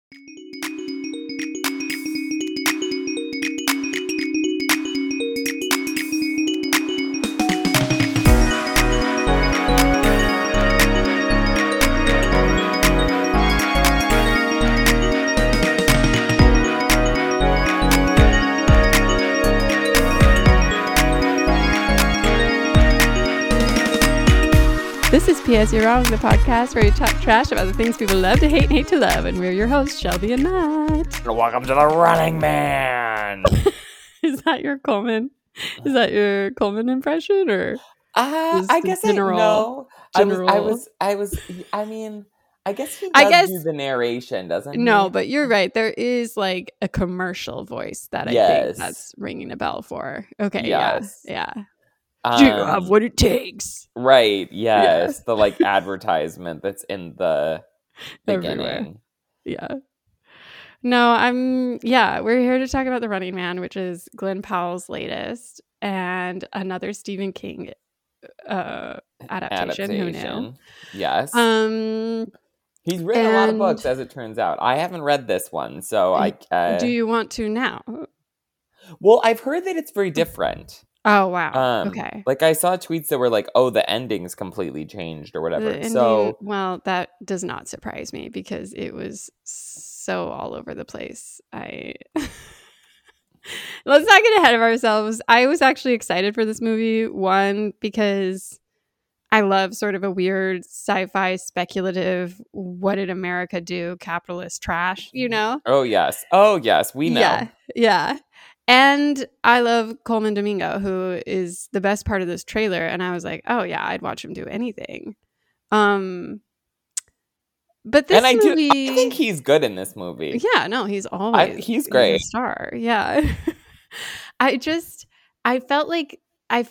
This is P.S. You're Wrong, the podcast where we talk trash about the things people love to hate and hate to love. And we're your hosts, Shelby and Matt. Welcome to the Running Man. Is that your Coleman? Is that your Coleman impression, or? I guess general, I mean, I guess he does do the narration, doesn't he? No, but you're right. There is like a commercial voice that I think that's ringing a bell for. Okay, yes. Yeah. Do you have what it takes? Right, yes. Yeah. The like advertisement that's in the beginning. Everywhere. Yeah. No, we're here to talk about The Running Man, which is Glenn Powell's latest, and another Stephen King adaptation. Who knew? Yes. He's written a lot of books, as it turns out. I haven't read this one, so do you want to now? Well, I've heard that it's very different. Oh, wow. Okay. Like, I saw tweets that were like, oh, the ending's completely changed or whatever. Well, that does not surprise me because it was so all over the place. Let's not get ahead of ourselves. I was actually excited for this movie. One, because I love sort of a weird sci-fi speculative, what did America do? Capitalist trash, you know? Oh, yes. We know. Yeah. And I love Colman Domingo, who is the best part of this trailer. And I was like, oh, yeah, I'd watch him do anything. But this movie... I think he's good in this movie. Yeah, no, he's always... he's great. He's a star, yeah. I felt like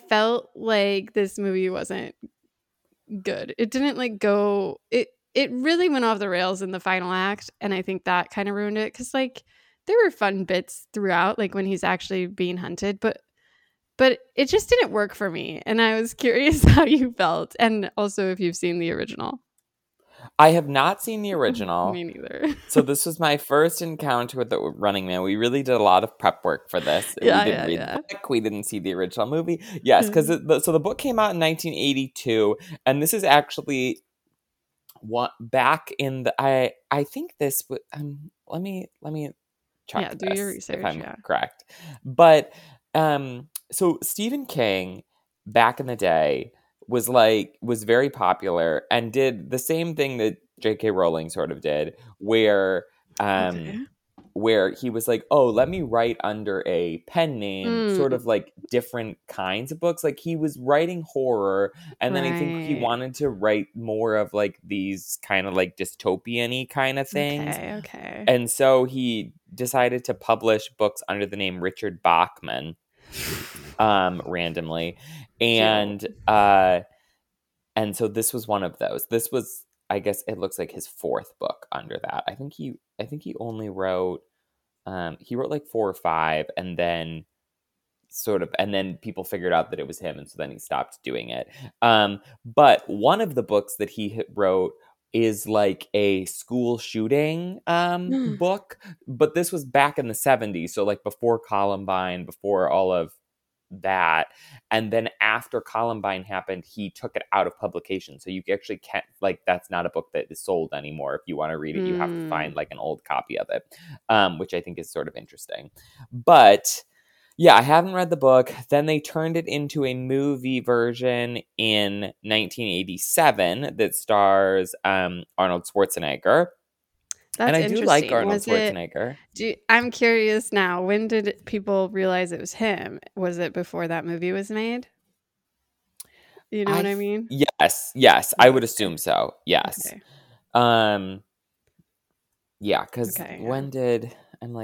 this movie wasn't good. It didn't like go... It really went off the rails in the final act. And I think that kind of ruined it. Because like... there were fun bits throughout, like when he's actually being hunted, but it just didn't work for me. And I was curious how you felt, and also if you've seen the original. I have not seen the original. Me neither. So this was my first encounter with The Running Man. We really did a lot of prep work for this. We didn't read the book. We didn't see the original movie. Yes, because the book came out in 1982, and this is actually back in the I think this would let me check do your research, if I'm correct. But so Stephen King back in the day was very popular and did the same thing that J.K. Rowling sort of did, where he was like, oh, let me write under a pen name, sort of like different kinds of books. Like he was writing horror, and then I think he wanted to write more of like these kind of like dystopian-y kind of things. Okay. And so he decided to publish books under the name Richard Bachman, randomly. And so this was one of those. This was, I guess it looks like his fourth book under that. I think he only wrote he wrote like 4 or 5, and then people figured out that it was him, and so then he stopped doing it. But one of the books that he wrote is like a school shooting book, but this was back in the 70s, so like before Columbine, before all of that. And then after Columbine happened, he took it out of publication, so you actually can't, like, that's not a book that is sold anymore. If you want to read it, you have to find like an old copy of it, which I think is sort of interesting. But yeah, I haven't read the book. Then they turned it into a movie version in 1987 that stars Arnold Schwarzenegger. That's and I do like Arnold Schwarzenegger. I'm curious now, when did people realize it was him? Was it before that movie was made? You know what I mean? Yes. I would assume so. Yes. Okay. Yeah, because when did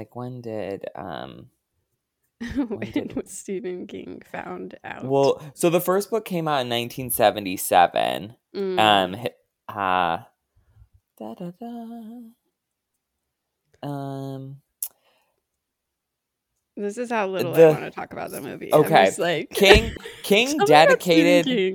when was Stephen King found out? Well, so the first book came out in 1977. This is how little I want to talk about the movie. Okay. Like, King dedicated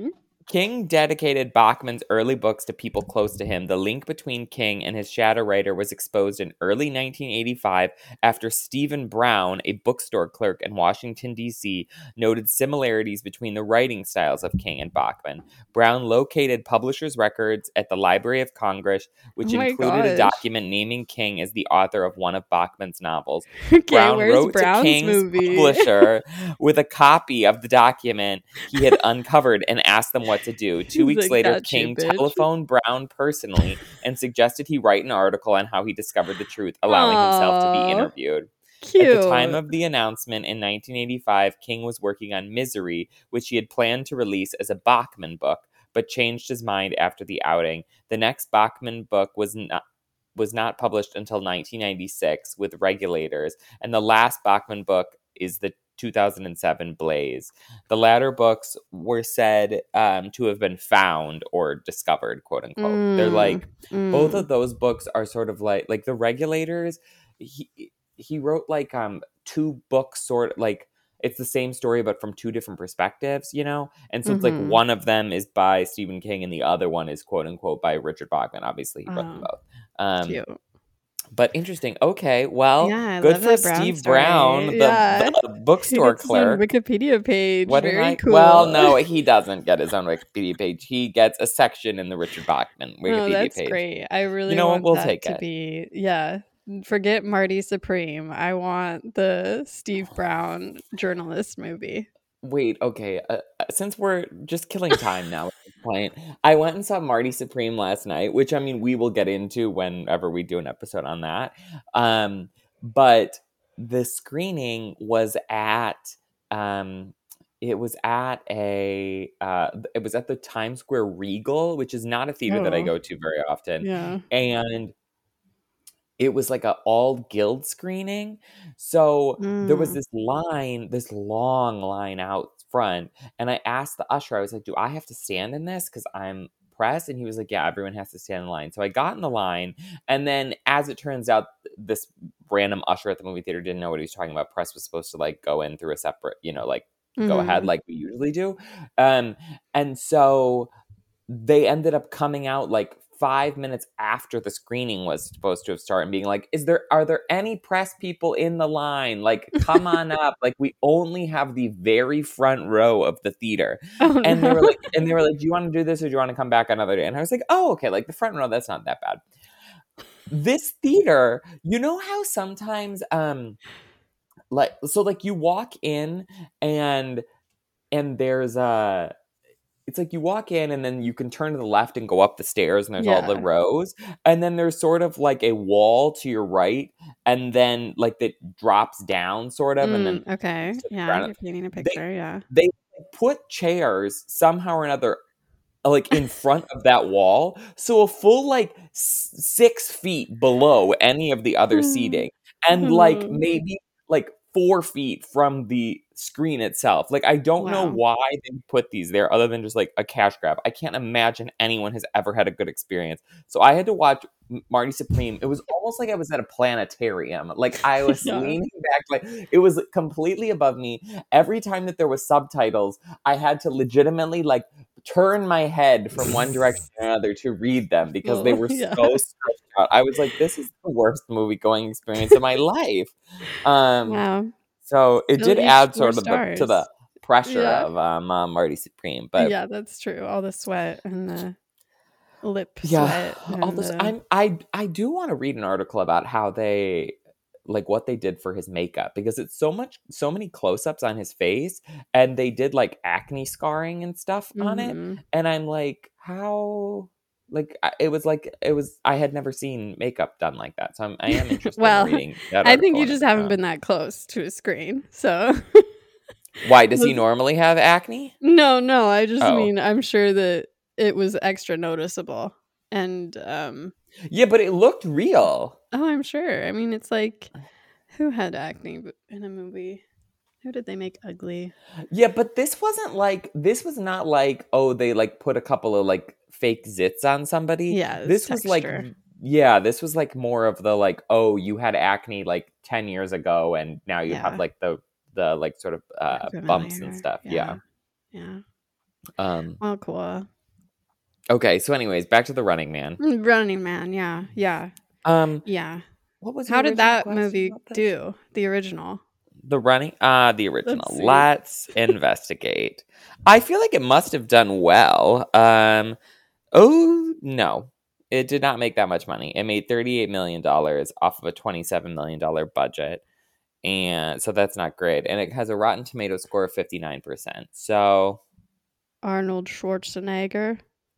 King dedicated Bachman's early books to people close to him. The link between King and his shadow writer was exposed in early 1985 after Stephen Brown, a bookstore clerk in Washington, D.C., noted similarities between the writing styles of King and Bachman. Brown located publishers' records at the Library of Congress, which Oh my included a gosh. document naming King as the author of one of Bachman's novels. Okay, Brown where's wrote to Brown's King's movie? publisher with a copy of the document he had uncovered and asked them what to do. 2 weeks like, later, "Got you, King bitch." telephoned Brown personally and suggested he write an article on how he discovered the truth, allowing himself to be Aw, interviewed. cute. At the time of the announcement in 1985, King was working on Misery, which he had planned to release as a Bachman book, but changed his mind after the outing. The next Bachman book was not published until 1996 with Regulators, and the last Bachman book is the 2007 Blaze. The latter books were said to have been found or discovered, quote unquote. They're like, both of those books are sort of like the Regulators. He wrote like 2 books, sort of like, it's the same story but from 2 different perspectives, you know? And so it's like one of them is by Stephen King and the other one is quote unquote by Richard Bachman. Obviously, he wrote them both. Cute. But interesting. Okay, well, Yeah, I good love for that Brown Steve story. Brown, Yeah. the bookstore He gets his own clerk. Wikipedia page. What Very cool. Well, no, he doesn't get his own Wikipedia page. He gets a section in the Richard Bachman Wikipedia Oh, that's page. great. I really You know what? want We'll that take to it. be, yeah. Forget Marty Supreme. I want the Steve Brown journalist movie. Wait, okay. Since we're just killing time now at this point, I went and saw Marty Supreme last night, which I mean we will get into whenever we do an episode on that. But the screening was at it was at the Times Square Regal, which is not a theater that I Oh, go to very often, yeah. and it was like a all guild screening. So there was this long line out front. And I asked the usher, I was like, do I have to stand in this? Because I'm press. And he was like, yeah, everyone has to stand in line. So I got in the line. And then as it turns out, this random usher at the movie theater didn't know what he was talking about. Press was supposed to like go in through a separate, like go ahead like we usually do. And so they ended up coming out like 5 minutes after the screening was supposed to have started and being like, are there any press people in the line? Like, come on up. Like, we only have the very front row of the theater. Oh, And no. they were like, do you want to do this or do you want to come back another day? And I was like, oh, okay, like the front row, that's not that bad. This theater, you know how sometimes you walk in and there's it's like you walk in and then you can turn to the left and go up the stairs and there's all the Yeah. rows. And then there's sort of like a wall to your right and then like that drops down sort of. And then Okay. to the Yeah, ground. you're painting a picture. Yeah. They put chairs somehow or another like in front of that wall. So a full like 6 feet below any of the other seating. And like maybe like 4 feet from the screen itself. Like, I don't know Wow. why they put these there other than just like a cash grab. I can't imagine anyone has ever had a good experience. So I had to watch Marty Supreme. It was almost like I was at a planetarium. Like I was Yeah. leaning back, like it was completely above me. Every time that there was subtitles, I had to legitimately like turn my head from one direction to another to read them because they were Yeah. so stretched out. I was like, this is the worst movie going experience of my life. Wow. So it Still did each add 4 sort of to the stars. pressure Yeah. of Marty Supreme, but Yeah, that's true. All the sweat and the lip yeah, sweat all and this. the I do want to read an article about how they like what they did for his makeup because it's so many close-ups on his face and they did like acne scarring and stuff on it, and I'm like, how it was I had never seen makeup done like that, so I am interested Well, in reading that I article. think you just haven't been that close to a screen. So why does he normally have acne? No, I just Oh. mean I'm sure that it was extra noticeable. And yeah, but it looked real. Oh, I'm sure. I mean, it's like who had acne in a movie? Who did they make ugly? Yeah, but this was not like, oh, they like put a couple of like fake zits on somebody. Yeah, this was like, this was like more of the like, oh, you had acne like 10 years ago and now you have like the like sort of bumps and stuff. Yeah. Um, Well, cool. okay, so anyways, back to The Running Man. Running Man. Yeah. Yeah. Um, Yeah. what was How your did original that question movie about this? do? The original. The original. Let's see. Let's investigate. I feel like it must have done well. Oh no, it did not make that much money. It made $38 million off of a $27 million budget, and so that's not great. And it has a Rotten Tomato score of 59%. So Arnold Schwarzenegger.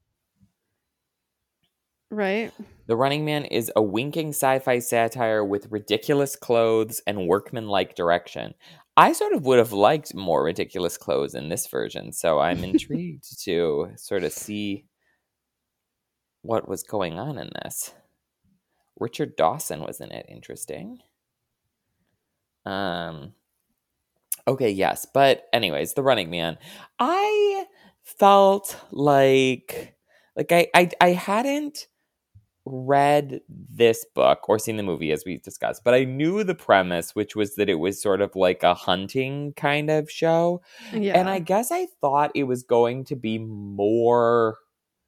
Right? The Running Man is a winking sci-fi satire with ridiculous clothes and workmanlike direction. I sort of would have liked more ridiculous clothes in this version, so I'm intrigued to sort of see what was going on in this. Richard Dawson was in it. Interesting. Um. Okay. Yes, but anyways, The Running Man. I felt like I hadn't read this book or seen the movie as we discussed, but I knew the premise, which was that it was sort of like a hunting kind of show. And I Yeah. guess I thought it was going to be more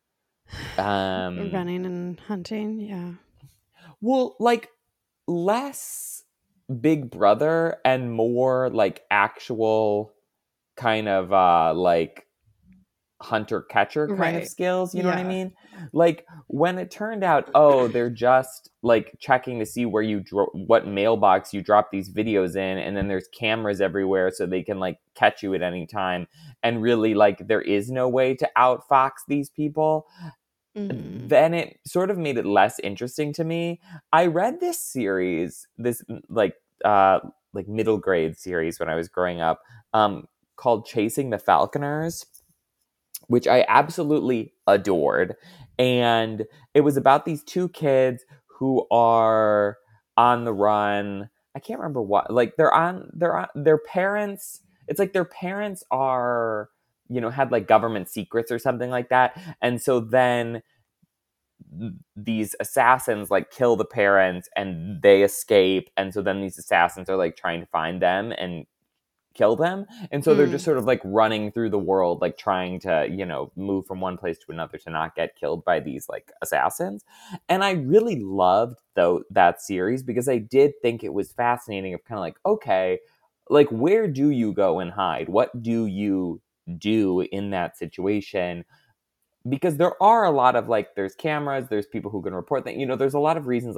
um Running and hunting. Yeah. well, like less Big Brother and more like actual kind of like hunter catcher kind of Right. skills, you know what I Yeah. mean? Like when it turned out, oh, they're just like checking to see where what mailbox you drop these videos in, and then there's cameras everywhere so they can like catch you at any time, and really like there is no way to outfox these people. Hmm. Then it sort of made it less interesting to me. I read this series, this like middle grade series when I was growing up, called Chasing the Falconers, which I absolutely adored. And it was about these two kids who are on the run. I can't remember what. Like they're on their parents. It's like their parents are, had like government secrets or something like that. And so then these assassins like kill the parents and they escape. And so then these assassins are like trying to find them and kill them. And so they're just Mm. sort of like running through the world, like trying to, move from one place to another to not get killed by these like assassins. And I really loved though that series because I did think it was fascinating of kind of like, okay, like where do you go and hide? What do you do in that situation? Because there are a lot of like there's cameras, there's people who can report that, there's a lot of reasons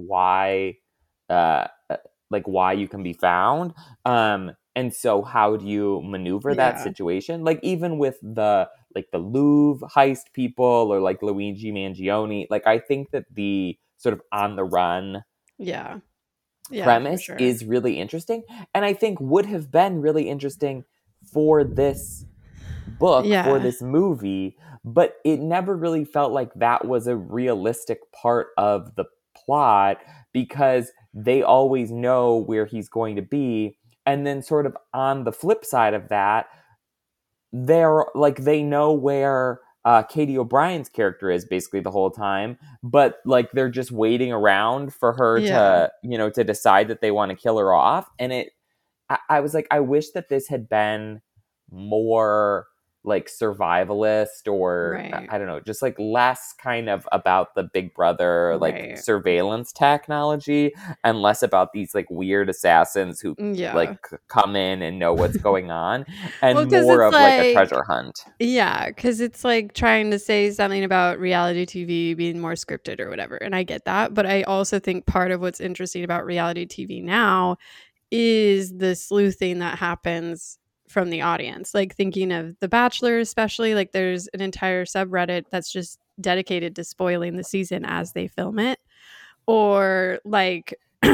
uh why you can be found. And so how do you maneuver that Yeah. situation? Like even with the Louvre heist people or like Luigi Mangione, like I think that the sort of on the run Yeah. Yeah, for premise sure. is really interesting, and I think would have been really interesting for this book, for Yeah. this movie, but it never really felt like that was a realistic part of the plot because they always know where he's going to be. And then, sort of on the flip side of that, they're like, they know where Katie O'Brien's character is basically the whole time, but like they're just waiting around for her Yeah. to decide that they want to kill her off. And I was like, I wish that this had been more like survivalist or Right. I don't know, just like less kind of about the Big Brother like Right. surveillance technology and less about these like weird assassins who like Yeah. come in and know what's going on Well, and because more it's of like a like, treasure hunt. yeah, because it's like trying to say something about reality TV being more scripted or whatever. And I get that. But I also think part of what's interesting about reality TV now is the sleuthing that happens from the audience. Like thinking of The Bachelor, especially, like there's an entire subreddit that's just dedicated to spoiling the season as they film it. Or like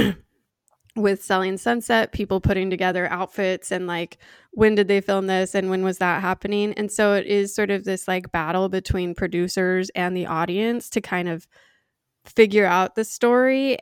with Selling Sunset, people putting together outfits and like when did they film this and when was that happening? And so it is sort of this like battle between producers and the audience to kind of figure out the story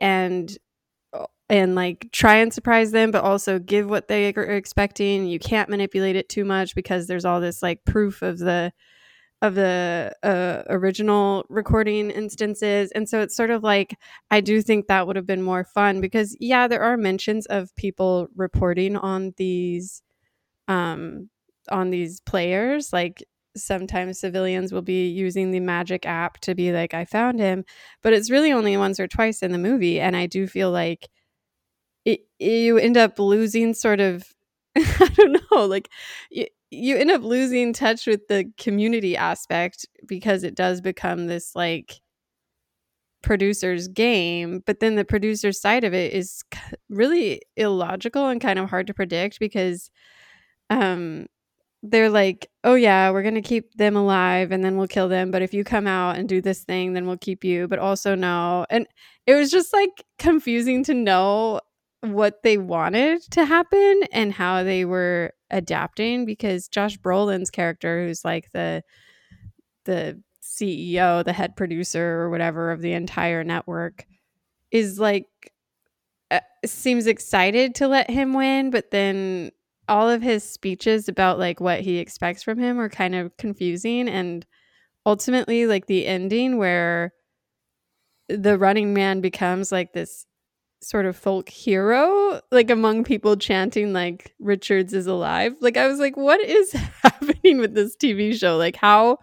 and like try and surprise them, but also give what they are expecting. You can't manipulate it too much because there's all this like proof of the original recording instances. And so it's sort of like, I do think that would have been more fun because, yeah, there are mentions of people reporting on these players. Like sometimes civilians will be using the magic app to be like, I found him, but it's really only once or twice in the movie. And I do feel like you end up losing sort of, I don't know, like you end up losing touch with the community aspect because it does become this like producer's game, but then the producer's side of it is really illogical and kind of hard to predict because um they're like, oh yeah, we're going to keep them alive and then we'll kill them, but if you come out and do this thing then we'll keep you, but also no. And it was just like confusing to know what they wanted to happen and how they were adapting, because Josh Brolin's character, who's like the CEO, the head producer or whatever of the entire network, is like seems excited to let him win, but then all of his speeches about like what he expects from him are kind of confusing. And ultimately, like the ending where the Running Man becomes like this sort of folk hero, like among people chanting like Richards is alive. Like I was like, what is happening with this TV show? Like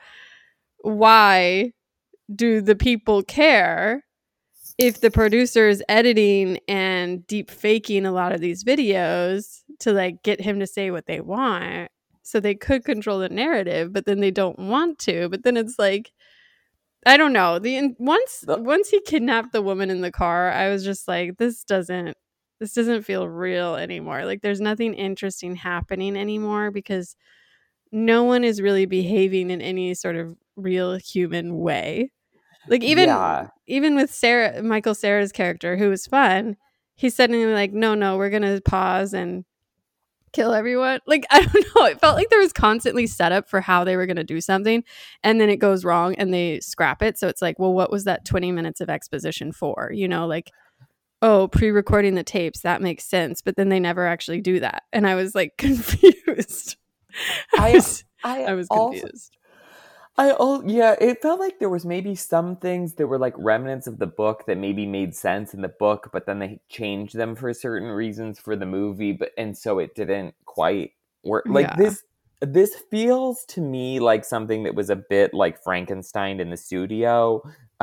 why do the people care if the producer is editing and deep faking a lot of these videos to like get him to say what they want so they could control the narrative, but then they don't want to. But then it's like, I don't know. Once he kidnapped the woman in the car, I was just like, this doesn't feel real anymore. Like there's nothing interesting happening anymore because no one is really behaving in any sort of real human way. Like Yeah. even with Michael Cera's character, who was fun, he's suddenly like, no, we're gonna pause and kill everyone. Like I don't know, it felt like there was constantly setup for how they were gonna do something, and then it goes wrong and they scrap it. So it's like, well, what was that 20 minutes of exposition for? Like, oh, pre-recording the tapes, that makes sense, but then they never actually do that, and I was like confused. I I was also confused. yeah, it felt like there was maybe some things that were like remnants of the book that maybe made sense in the book, but then they changed them for certain reasons for the movie, and so it didn't quite work. Like Yeah. this feels to me like something that was a bit like Frankenstein in the studio.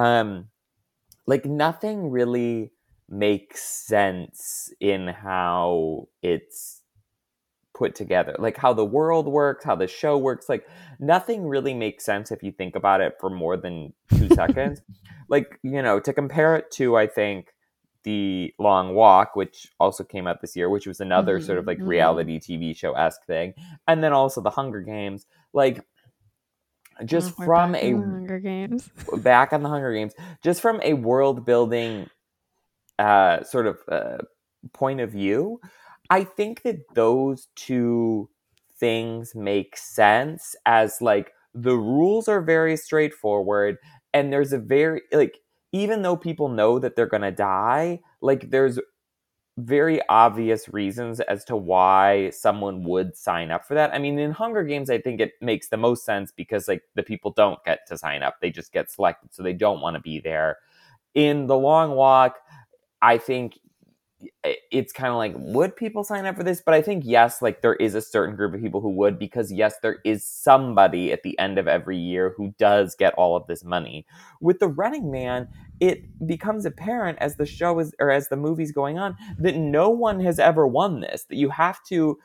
Like nothing really makes sense in how it's put together, like how the world works, how the show works. Like nothing really makes sense if you think about it for more than 2 seconds. Like, to compare it to, I think, The Long Walk, which also came out this year, which was another sort of like reality TV show-esque thing, and then also The Hunger Games. Like just We're from back in the Hunger Games. back on the Hunger Games, just from a world building sort of point of view, I think that those two things make sense as like the rules are very straightforward, and there's a very like, even though people know that they're gonna die, like there's very obvious reasons as to why someone would sign up for that. I mean, in Hunger Games, I think it makes the most sense because like the people don't get to sign up. They just get selected, so they don't want to be there. In The Long Walk, I think it's kind of like, would people sign up for this? But I think, yes, like there is a certain group of people who would, because yes, there is somebody at the end of every year who does get all of this money. With The Running Man, it becomes apparent as the show is, or as the movie's going on, that no one has ever won this, that you have to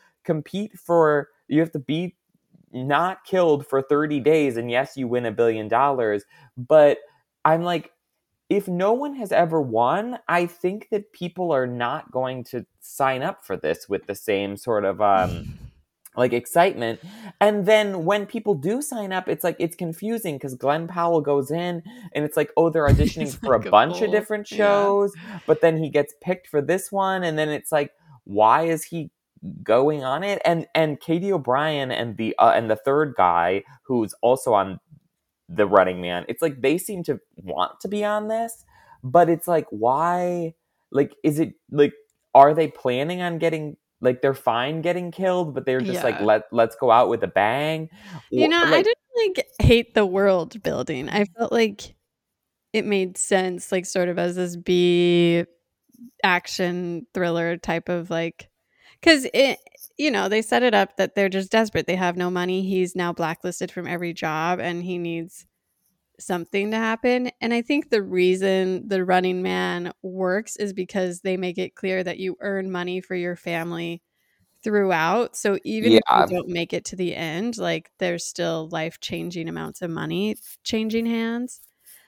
you have to be not killed for 30 days. And yes, you win $1 billion. But I'm like, if no one has ever won, I think that people are not going to sign up for this with the same sort of like excitement. And then when people do sign up, it's like it's confusing because Glenn Powell goes in and it's like, oh, they're auditioning for like a bunch of different yeah. shows, but then he gets picked for this one, and then it's like, why is he going on it? And Katie O'Brien and the third guy who's also on The Running Man, it's like they seem to want to be on this, but it's like, why? Like, is it like, are they planning on getting, like, they're fine getting killed, but they're just like, Yeah. let's go out with a bang? I Like, didn't like hate the world building. I felt like it made sense, like sort of as this B action thriller type of like, because they set it up that they're just desperate. They have no money. He's now blacklisted from every job, and he needs something to happen. And I think the reason the Running Man works is because they make it clear that you earn money for your family throughout. So even if you Yeah. don't make it to the end, like there's still life-changing amounts of money changing hands.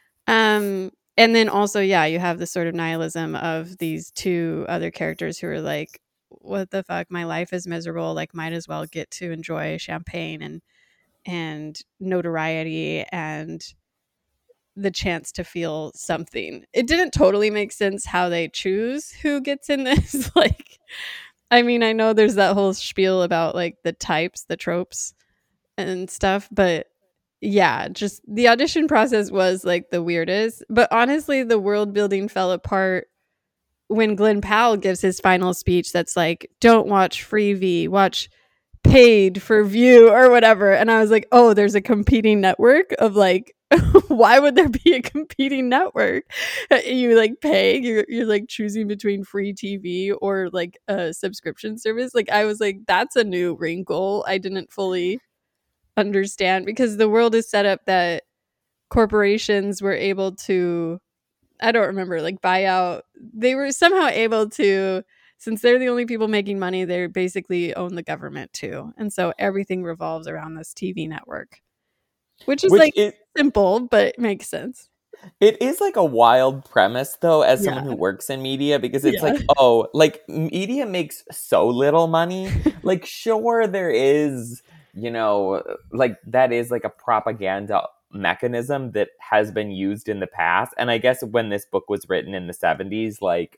And then also, yeah, you have the sort of nihilism of these two other characters who are like, what the fuck? My life is miserable. Like, might as well get to enjoy champagne and notoriety and the chance to feel something. It didn't totally make sense how they choose who gets in this. Like, I mean, I know there's that whole spiel about like the types, the tropes and stuff, but yeah, just the audition process was like the weirdest. But honestly, the world building fell apart when Glenn Powell gives his final speech that's like, don't watch Freevee, watch paid for view or whatever. And I was like, oh, there's a competing network of like, why would there be a competing network? You like pay, you're like choosing between free TV or like a subscription service. Like, I was like, that's a new wrinkle I didn't fully understand, because the world is set up that corporations were able to, I don't remember, like buy out. They were somehow able to, since they're the only people making money, they basically own the government too. And so everything revolves around this TV network, which is Which like simple, but it makes sense. it is like a wild premise though, as someone Yeah. who works in media, because it's Yeah. like, oh, like media makes so little money. Like, sure, there is, like that is like a propaganda mechanism that has been used in the past. And I guess when this book was written in the 70s, like,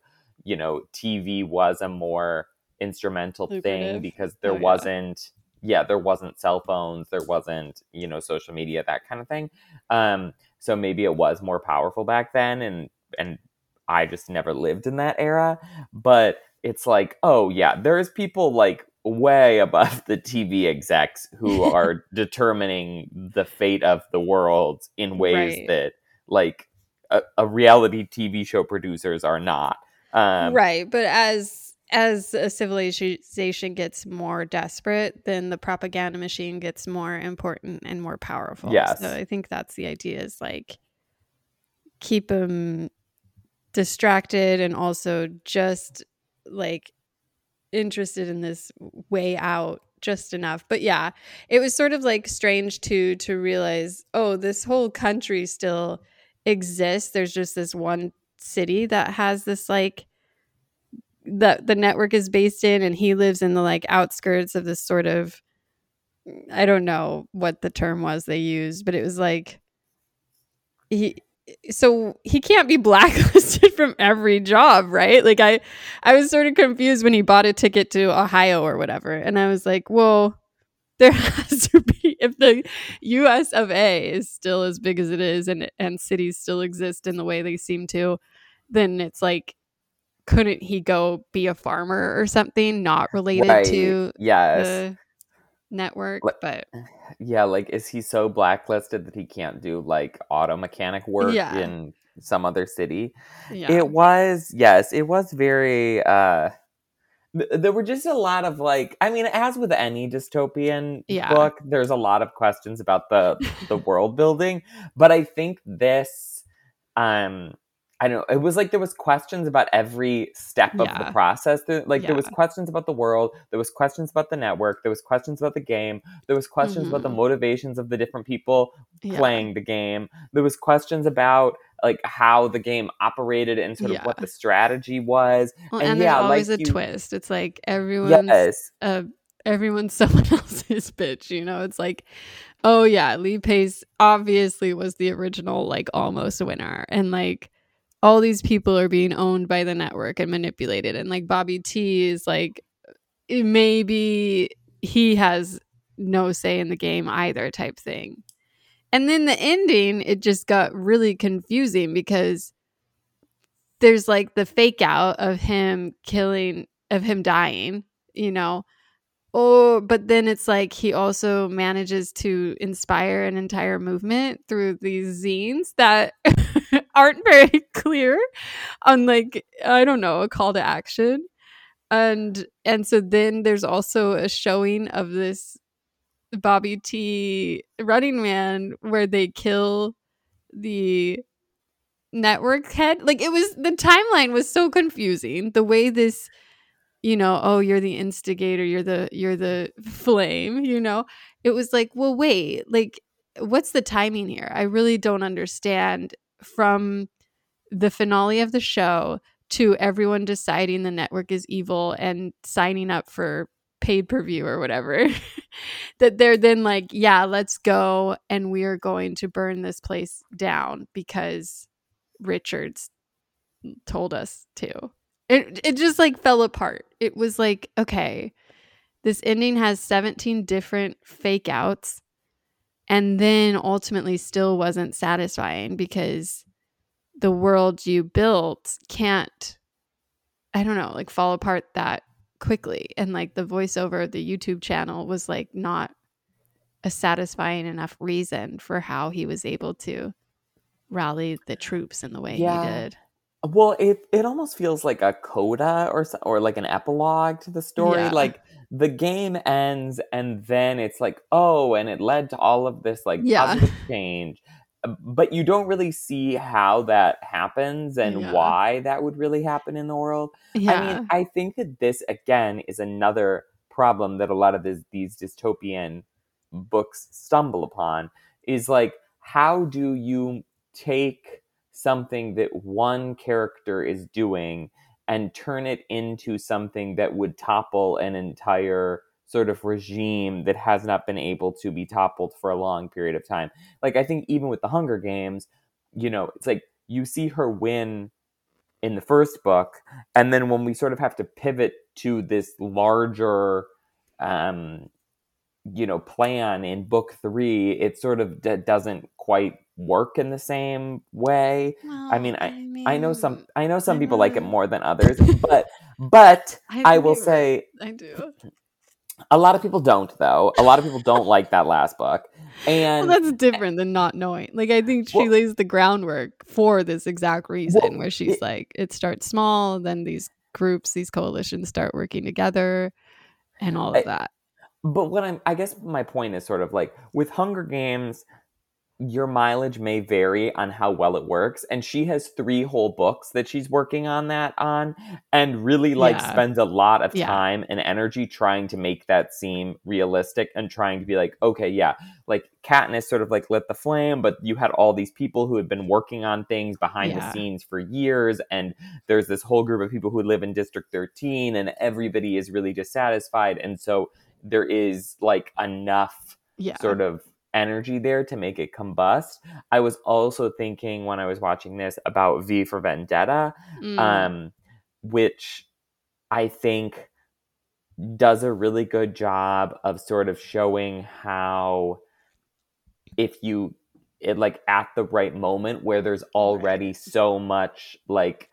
TV was a more instrumental thing Lucrative. because there Oh, yeah. wasn't, there wasn't cell phones, there wasn't, social media, that kind of thing. So maybe it was more powerful back then, and I just never lived in that era. But it's like, oh yeah, there's people like way above the TV execs who are determining the fate of the world in ways Right. that like a reality TV show producers are not. Right. But as a civilization gets more desperate, then the propaganda machine gets more important and more powerful. Yes. So I think that's the idea, is like keep them distracted and also just like interested in this way out just enough. But yeah, it was sort of like strange to realize, oh, this whole country still exists. There's just this one city that has this like that the network is based in, and he lives in the like outskirts of this sort of, I don't know what the term was they used, but it was like he can't be blacklisted from every job, right? Like I was sort of confused when he bought a ticket to Ohio or whatever, and I was like, well, there has to be, if the US of A is still as big as it is, and cities still exist in the way they seem to, then it's like, couldn't he go be a farmer or something not related Right. to Yes. the network? Like, But yeah, like, is he so blacklisted that he can't do like auto mechanic work Yeah. in some other city? yeah, It was, yes, it was very there were just a lot of like, I mean, as with any dystopian Yeah. book, there's a lot of questions about the world building, but I think this I don't know, it was like there was questions about every step of the Yeah. process. Like there was Yeah. questions about the world, there was questions about the network, there was questions about the game, there was questions about the Mhm. motivations of the different people Yeah. playing the game. There was questions about like how the game operated and sort of what Yeah. the strategy was. Well, And and there's yeah, always like a you, twist. It's like everyone's yes, someone else's bitch, It's like, oh yeah, Lee Pace obviously was the original like almost winner, and like all these people are being owned by the network and manipulated, and like Bobby T is like, maybe he has no say in the game either, type thing. And then the ending, it just got really confusing because there's like the fake out of him dying, Oh, but then it's like he also manages to inspire an entire movement through these zines that aren't very clear on, like, I don't know, a call to action. And so then there's also a showing of this Bobby T Running Man where they kill the network head. Like, it was, the timeline was so confusing. The way this, oh, you're the instigator, you're the flame, it was like, well, wait, like, what's the timing here? I really don't understand. From the finale of the show to everyone deciding the network is evil and signing up for paid per view or whatever, that they're then like, yeah, let's go and we are going to burn this place down because Richards told us to. It just like fell apart. It was like, okay, this ending has 17 different fake outs and then ultimately still wasn't satisfying because the world you built can't, I don't know, like fall apart that quickly. And like the voiceover of the YouTube channel was like not a satisfying enough reason for how he was able to rally the troops in the way he did. Well, it almost feels like a coda or like an epilogue to the story. Yeah. Like the game ends and then it's like, oh, and it led to all of this like positive change. But you don't really see how that happens and why that would really happen in the world. Yeah. I mean, I think that this, again, is another problem that a lot of these dystopian books stumble upon, is like, how do you take something that one character is doing and turn it into something that would topple an entire sort of regime that has not been able to be toppled for a long period of time. Like, I think even with the Hunger Games, it's like you see her win in the first book, and then when we sort of have to pivot to this larger plan in book 3, it sort of doesn't quite work in the same way. Well, I know some people like it more than others, but I will say I do. A lot of people don't, though. A lot of people don't like that last book. And well, that's different than not knowing. Like, I think she lays the groundwork for this exact reason, where she's like, it starts small, then these groups, these coalitions start working together and all of that. But I guess my point is sort of like, with Hunger Games, your mileage may vary on how well it works, and she has 3 whole books that she's working on and really spends a lot of time and energy trying to make that seem realistic and trying to be like, okay, like Katniss sort of like lit the flame, but you had all these people who had been working on things behind the scenes for years, and there's this whole group of people who live in District 13, and everybody is really dissatisfied, and so there is like enough sort of energy there to make it combust. I was also thinking when I was watching this about V for Vendetta, which I think does a really good job of sort of showing how at the right moment where there's already so much like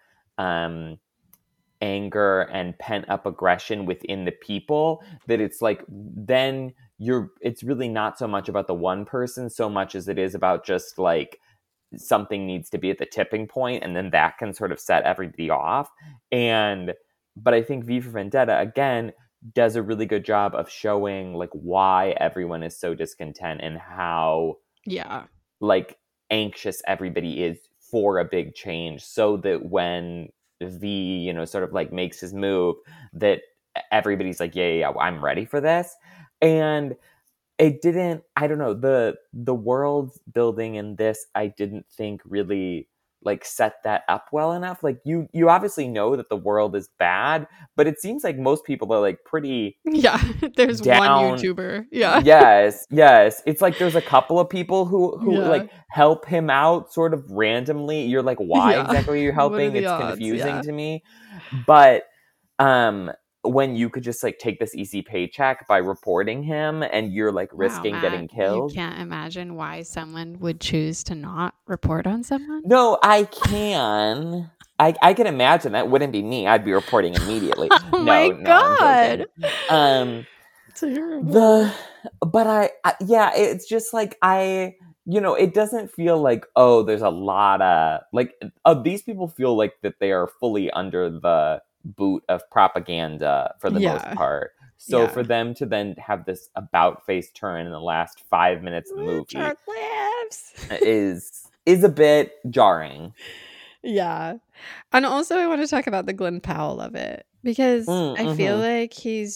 anger and pent up aggression within the people, that it's like, then it's really not so much about the one person so much as it is about just like something needs to be at the tipping point, and then that can sort of set everybody off. But I think V for Vendetta, again, does a really good job of showing like why everyone is so discontent and how like anxious everybody is for a big change, so that when V, sort of like makes his move, that everybody's like, yeah, I'm ready for this. And it didn't, I don't know, the world building in this, I didn't think really like set that up well enough. Like you obviously know that the world is bad, but it seems like most people are like pretty there's down. One YouTuber. Yes. It's like there's a couple of people who like help him out sort of randomly. You're like, why exactly are you helping? It's odds? Confusing to me. But when you could just like take this easy paycheck by reporting him, and you're like risking getting killed. You can't imagine why someone would choose to not report on someone. No, I can. I can imagine that wouldn't be me. I'd be reporting immediately. My God. Terrible. It's just like it doesn't feel like, oh, there's a lot of like these people feel like that they are fully under the boot of propaganda for the most Yeah. part. So Yeah. for them to then have this about face turn in the last 5 minutes of the movie Chocolates. is a bit jarring. Yeah. And also I want to talk about the Glenn Powell of it because I feel Mm-hmm. like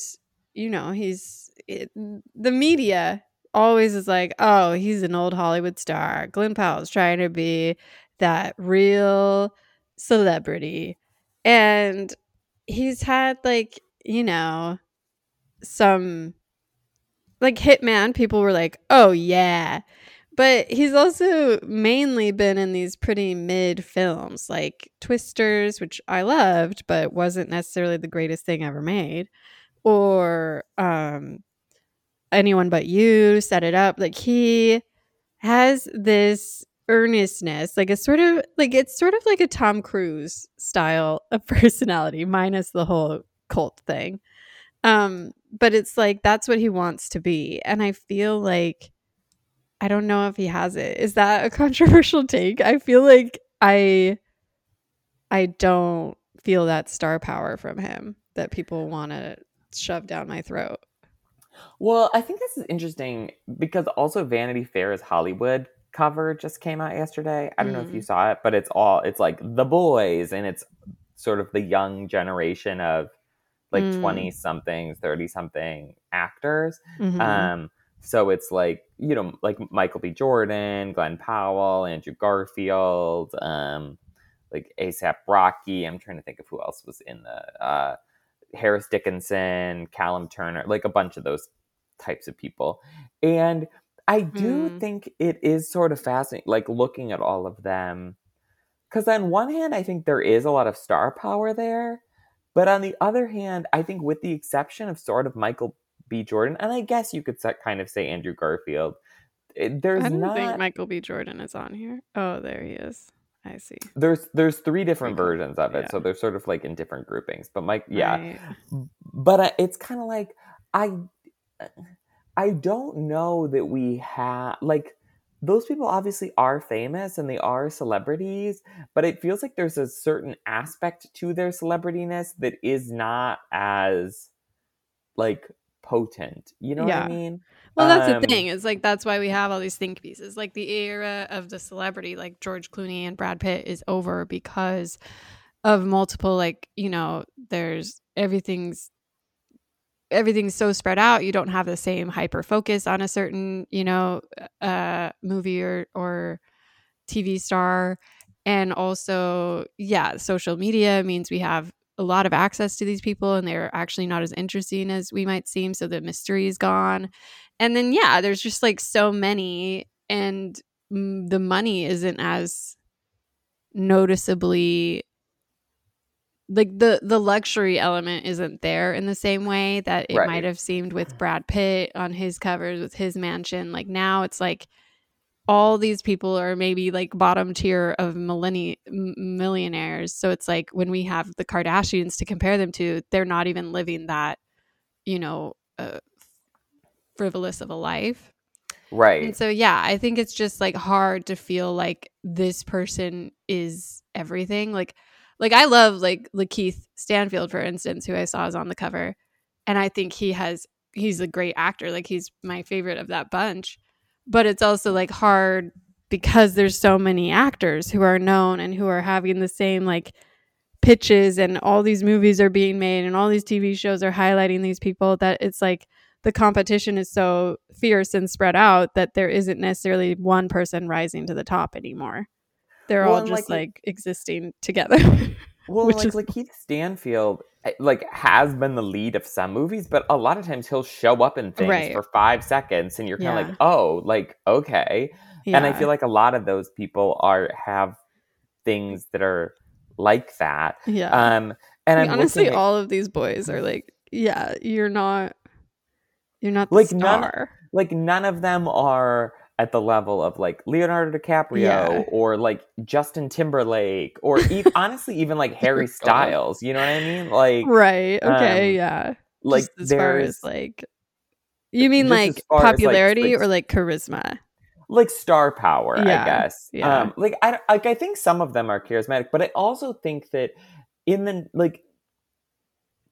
the media always is like, "Oh, he's an old Hollywood star. Glenn Powell's trying to be that real celebrity." And he's had like, some like Hitman, people were like, "Oh yeah." But he's also mainly been in these pretty mid films like Twisters, which I loved, but wasn't necessarily the greatest thing ever made, or Anyone But You, Set It Up. Like he has this earnestness, like it's sort of like a Tom Cruise style of personality, minus the whole cult thing. But it's like that's what he wants to be. And I feel like I don't know if he has it. Is that a controversial take? I feel like I don't feel that star power from him that people want to shove down my throat. Well, I think this is interesting because also Vanity Fair's Hollywood cover just came out yesterday. I don't know if you Mm. saw it, but it's like The Boys, and it's sort of the young generation of like Mm. 20 somethings, 30 something actors. Mhm. Um, so it's like, like Michael B. Jordan, Glenn Powell, Andrew Garfield, like ASAP Rocky. I'm trying to think of who else was in the Harris Dickinson, Callum Turner, like a bunch of those types of people. And I do Mm. think it is sort of fascinating, like looking at all of them. Because on one hand, I think there is a lot of star power there. But on the other hand, I think with the exception of sort of Michael B. Jordan, and I guess you could kind of say Andrew Garfield, I there's don't think not Michael B. Jordan is on here. Oh, there he is. I see. there's three Three different colors. versions of it, Yeah. so they're sort of like in different groupings. But Mike, yeah, Right. but it's kind of like I I don't know that we have like those people obviously are famous and they are celebrities, but it feels like there's a certain aspect to their celebrityness that is not as like potent. You know what I Yeah. mean? Well, that's the Um thing. Is like that's why we have all these think pieces. Like the era of the celebrity, like George Clooney and Brad Pitt, is over because of multiple. Like there's everything's so spread out. You don't have the same hyper focus on a certain movie or TV star, and also social media means we have a lot of access to these people and they're actually not as interesting as we might seem, so the mystery is gone. And then there's just like so many, and the money isn't as noticeably, like the luxury element isn't there in the same way that it might right. have seemed with Brad Pitt on his covers with his mansion. Like now it's like all these people are maybe like bottom tier of millionaires. So it's like when we have the Kardashians to compare them to, they're not even living that, you know, uh, frivolous of a life. And Right. so, I think it's just like hard to feel like this person is everything. Like I love like Lakeith Stanfield, for instance, who I saw is on the cover. And I think he's a great actor. Like he's my favorite of that bunch. But it's also like hard because there's so many actors who are known and who are having the same like pitches, and all these movies are being made and all these TV shows are highlighting these people, that it's like the competition is so fierce and spread out that there isn't necessarily one person rising to the top anymore. They're Well, all and just like existing together, which like is Lakeith Stanfield like has been the lead of some movies, but a lot of times he'll show up in things right. for 5 seconds and you're kind of like, Yeah. oh, like okay. And I Yeah. feel like a lot of those people have things that are like that. Yeah. Um and Like, I'm honestly, looking at all of these boys are like, you're not the like none star. none of them are at the level of like Leonardo Yeah. DiCaprio or like Justin Timberlake or honestly even like Dear Harry God. Styles, you know what I mean? Like Right. Okay. um Yeah. like Just as far as there's like, you mean just as like far as popularity or like charisma? like star power, I Yeah. guess. Yeah. Like I think some of them are charismatic, but I also think that in the like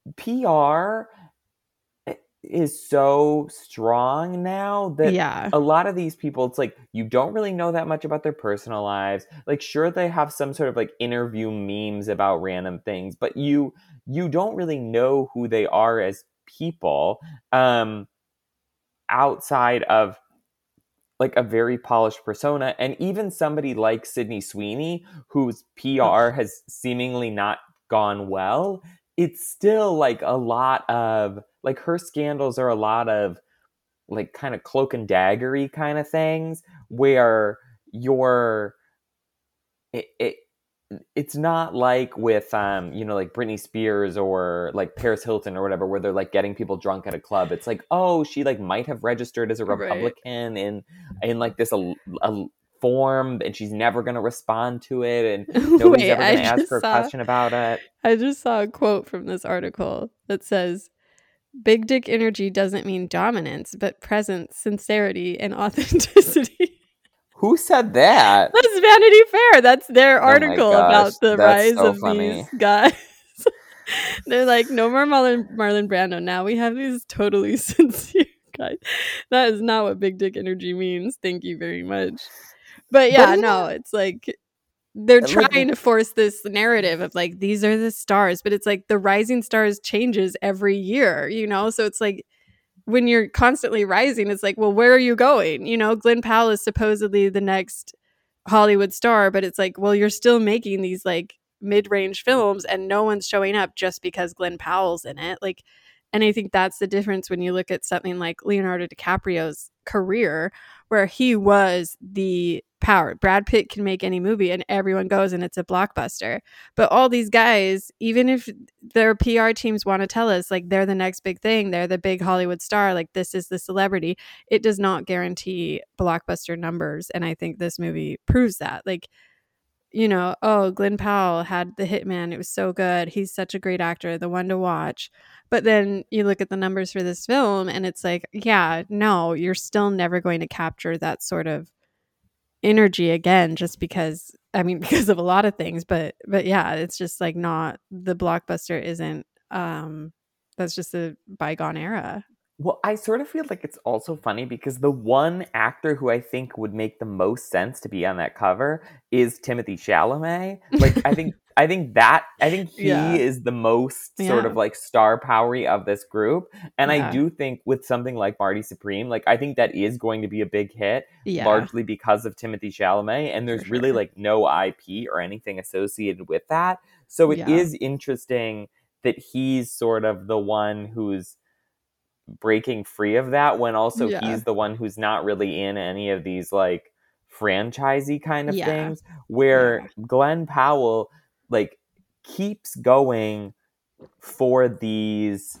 PR is so strong now that Yeah. a lot of these people, it's like you don't really know that much about their personal lives. Like, sure, they have some sort of like interview memes about random things, but you don't really know who they are as people, outside of like a very polished persona. And even somebody like Sydney Sweeney, whose PR Ugh. has seemingly not gone well, it's still like a lot of like her scandals are a lot of like kind of cloak and daggery kind of things where you're it it's not like with like Britney Spears or like Paris Hilton or whatever, where they're like getting people drunk at a club. It's like, oh, she like might have registered as a Right. Republican in like this a form, and she's never going to respond to it, and nobody's Wait, ever going to ask her a question about it. I just saw a quote from this article that says, "Big dick energy doesn't mean dominance, but presence, sincerity, and authenticity." Who said that? That's Vanity Fair. That's their Oh my article gosh, about the that's rise so of funny. these guys. They're like, no more Marlon Brando. Now we have these totally sincere guys. That is not what big dick energy means. Thank you very much. But But yeah, even no, it's like they're like trying to force this narrative of like these are the stars, but it's like the rising stars changes every year, So it's like when you're constantly rising, it's like, well, where are you going? Glenn Powell is supposedly the next Hollywood star, but it's like, well, you're still making these like mid-range films and no one's showing up just because Glenn Powell's in it. Like, and I think that's the difference when you look at something like Leonardo DiCaprio's career, where he was the power. Brad Pitt can make any movie and everyone goes and it's a blockbuster. But all these guys, even if their PR teams want to tell us like they're the next big thing, they're the big Hollywood star, like this is the celebrity, it does not guarantee blockbuster numbers. And I think this movie proves that. Like, oh, Glenn Powell had The Hitman. It was so good. He's such a great actor, the one to watch. But then you look at the numbers for this film and it's like, yeah, no, you're still never going to capture that sort of energy again just because because of a lot of things, but yeah, it's just like not the blockbuster isn't that's just a bygone era. Well, I sort of feel like it's also funny because the one actor who I think would make the most sense to be on that cover is Timothy Chalamet. Like, I think Yeah. he is the most sort Yeah. of like star powery of this group. And I Yeah. do think with something like Marty Supreme, like I think that is going to be a big hit, Yeah, largely because of Timothy Chalamet. And for there's really sure. like no IP or anything associated with that. So it Yeah. is interesting that he's sort of the one who's breaking free of that when also Yeah. he's the one who's not really in any of these like franchisey kind of Yeah. things, where Yeah. Glenn Powell like keeps going for these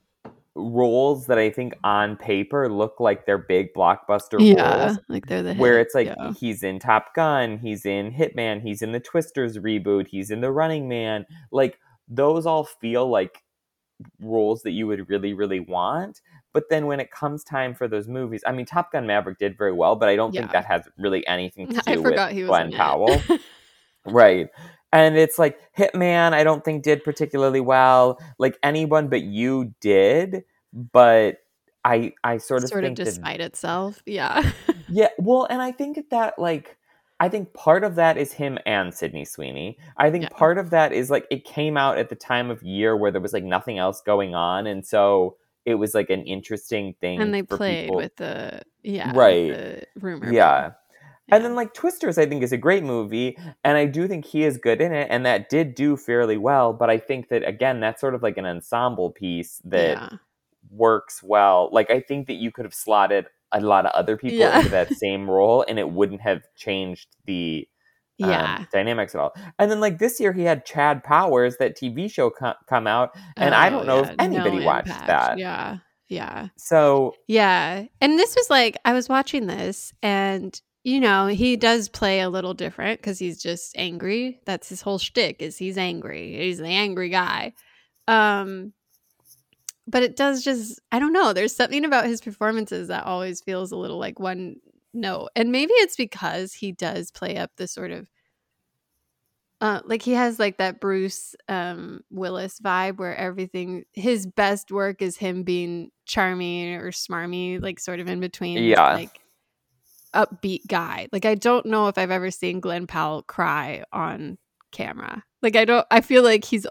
roles that I think on paper look like they're big blockbuster Yeah, roles, like they're the where hit. it's like Yeah. he's in Top Gun, he's in Hitman, he's in the Twisters reboot, he's in The Running Man. Like those all feel like roles that you would really, really want. But then when it comes time for those movies, I mean, Top Gun Maverick did very well, but I don't think Yeah. that has really anything to I do with forgot he was Glenn in it. Powell. Right. And it's like Hitman, I don't think did particularly well. Like Anyone But You did, but I sort of Sort of think that despite itself. Yeah. yeah, well, and I think that like I think part of that is him and Sydney Sweeney. I think Yeah. part of that is like it came out at the time of year where there was like nothing else going on, and so it was like an interesting And thing they for played people. with Right. the rumor mill. Yeah. And Yeah. then like Twisters I think is a great movie, and I do think he is good in it, and that did do fairly well, but I think that again that's sort of like an ensemble piece that Yeah. works well. Like I think that you could have slotted a lot of other people Yeah. into that same role and it wouldn't have changed the Yeah. dynamics at all. And then like this year he had Chad Powers, that TV show come out, and I Oh, don't know if yeah. No anybody watched impact. that. Yeah. Yeah. So Yeah. And this was like, I was watching this and, he does play a little different because he's just angry. That's his whole shtick is he's angry. He's the angry guy. Um, but it does just, I don't know. There's something about his performances that always feels a little like one note. And maybe it's because he does play up the sort of Like he has like that Bruce Willis vibe where everything his best work is him being charming or smarmy, like sort of in between this Yeah. like upbeat guy. Like I don't know if I've ever seen Glenn Powell cry on camera. Like I feel like he's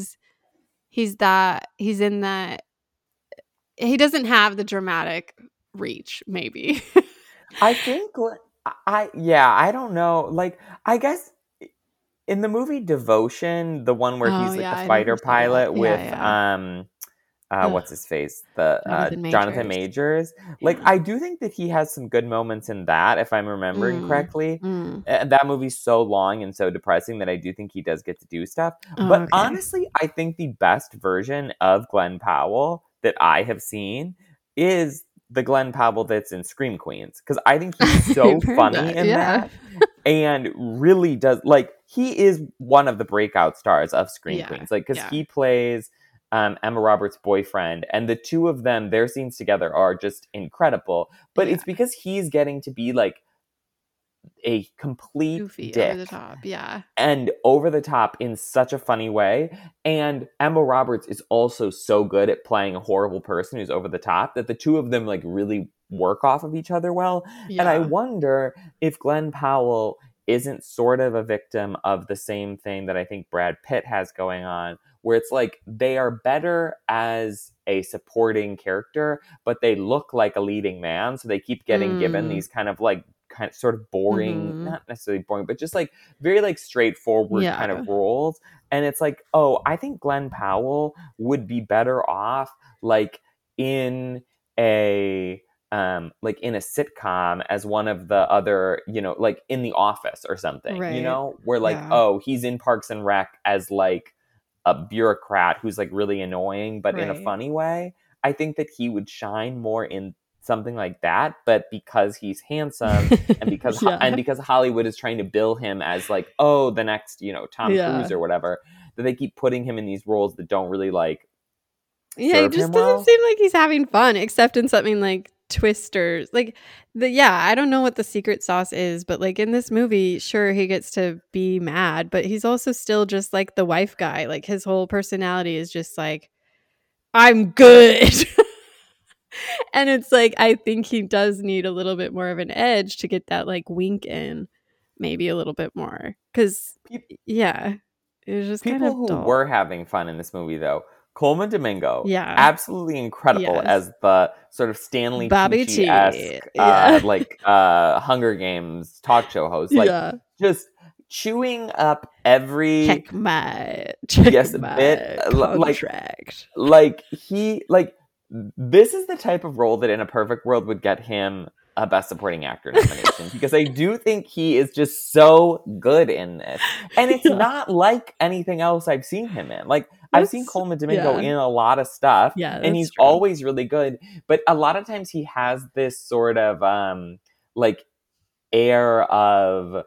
in that he doesn't have the dramatic reach maybe. I think I don't know. Like I guess in the movie Devotion, the one where Oh he's like yeah, the I fighter never saw that. pilot Yeah, with yeah. Ugh, what's his face? The Jonathan Jonathan Majors. Majors. Like Yeah. I do think that he has some good moments in that, if I'm remembering Mm, correctly. mm. That movie's so long and so depressing that I do think he does get to do stuff. Oh, But okay. honestly, I think the best version of Glenn Powell that I have seen is the Glenn Powell that's in Scream Queens. Because I think he's so I've heard funny that. in Yeah. that and really does like he is one of the breakout stars of Scream Yeah. Queens. Like because Yeah. he plays Emma Roberts' boyfriend, and the two of them, their scenes together are just incredible. But Yeah. it's because he's getting to be like a complete Goofy, over the dick top. Yeah. and over the top in such a funny way. And Emma Roberts is also so good at playing a horrible person who's over the top that the two of them like really work off of each other well. And I Yeah. wonder if Glenn Powell isn't sort of a victim of the same thing that I think Brad Pitt has going on, where it's like they are better as a supporting character, but they look like a leading man. So they keep getting given Mm. these kind of sort of boring, Mhm. not necessarily boring, but just like very like straightforward kind Yeah. of roles. And it's like, oh, I think Glenn Powell would be better off like in a like in a sitcom as one of the other, like in The Office or something, Right. where like, Yeah. oh, he's in Parks and Rec as like a bureaucrat who's like really annoying, but in a Right. funny way. I think that he would shine more in something like that, but because he's handsome and Yeah. because Hollywood is trying to bill him as like, oh, the next, Tom Cruise Yeah. or whatever, that they keep putting him in these roles that don't really like Yeah, he serve just him doesn't well. seem like he's having fun, except in something like Twisters. Like I don't know what the secret sauce is, but like in this movie, sure he gets to be mad, but he's also still just like the wife guy. Like his whole personality is just like, I'm good. And it's like I think he does need a little bit more of an edge to get that like wink in, maybe a little bit more. Cause Pe- yeah, it was just kind People of who dull. were having fun in this movie, though, Coleman Domingo, Yeah. absolutely incredible Yes. as the sort of Stanley Bobby Tucci T. esque, Yeah. Hunger Games talk show host, like Yeah. just chewing up every Check my yes bit, contract. like this is the type of role that in a perfect world would get him a best supporting actor nomination because I do think he is just so good in this. And it's Yeah. not like anything else I've seen him in. Like I've seen That's Coleman Domingo yeah. in a lot of stuff Yeah, and that's he's true. always really good, but a lot of times he has this sort of like air of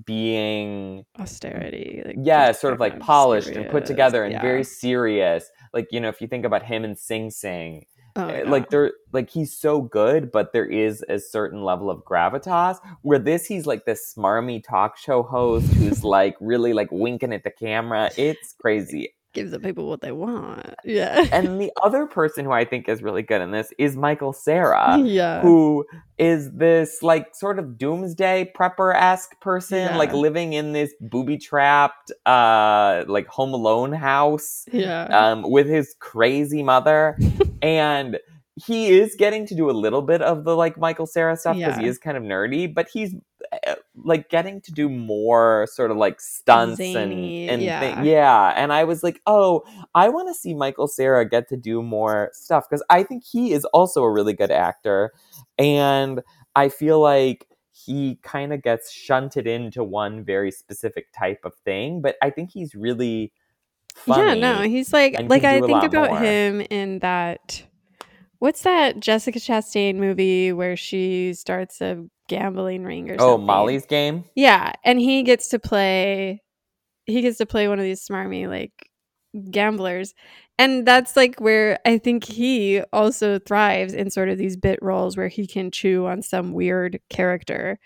being Austerity, like yeah, just sort of kind like of polished and put serious. together and Yeah. very serious. Like, if you think about him and Sing Sing, Oh yeah. like he's so good, but there is a certain level of gravitas where he's like this smarmy talk show host who's like really like winking at the camera. It's crazy. Give the people what they want. Yeah. And the other person who I think is really good in this is Michael Cera, Yeah. who is this like sort of doomsday prepper-esque person, like Yeah. living in this booby-trapped, like Home Alone house, Yeah. with his crazy mother. And he is getting to do a little bit of the like Michael Cera stuff because he Yeah. is kind of nerdy, but he's like getting to do more sort of like stunts Zany. and Yeah. yeah. And I was like, oh, I want to see Michael Cera get to do more stuff because I think he is also a really good actor. And I feel like he kind of gets shunted into one very specific type of thing, but I think he's really Yeah, no, funny he's like and can I do a think lot about more. him in that what's that Jessica Chastain movie where she starts a gambling ring or Oh, something? Molly's Game? Yeah, and he gets to play one of these smarmy like gamblers. And that's like where I think he also thrives in sort of these bit roles where he can chew on some weird character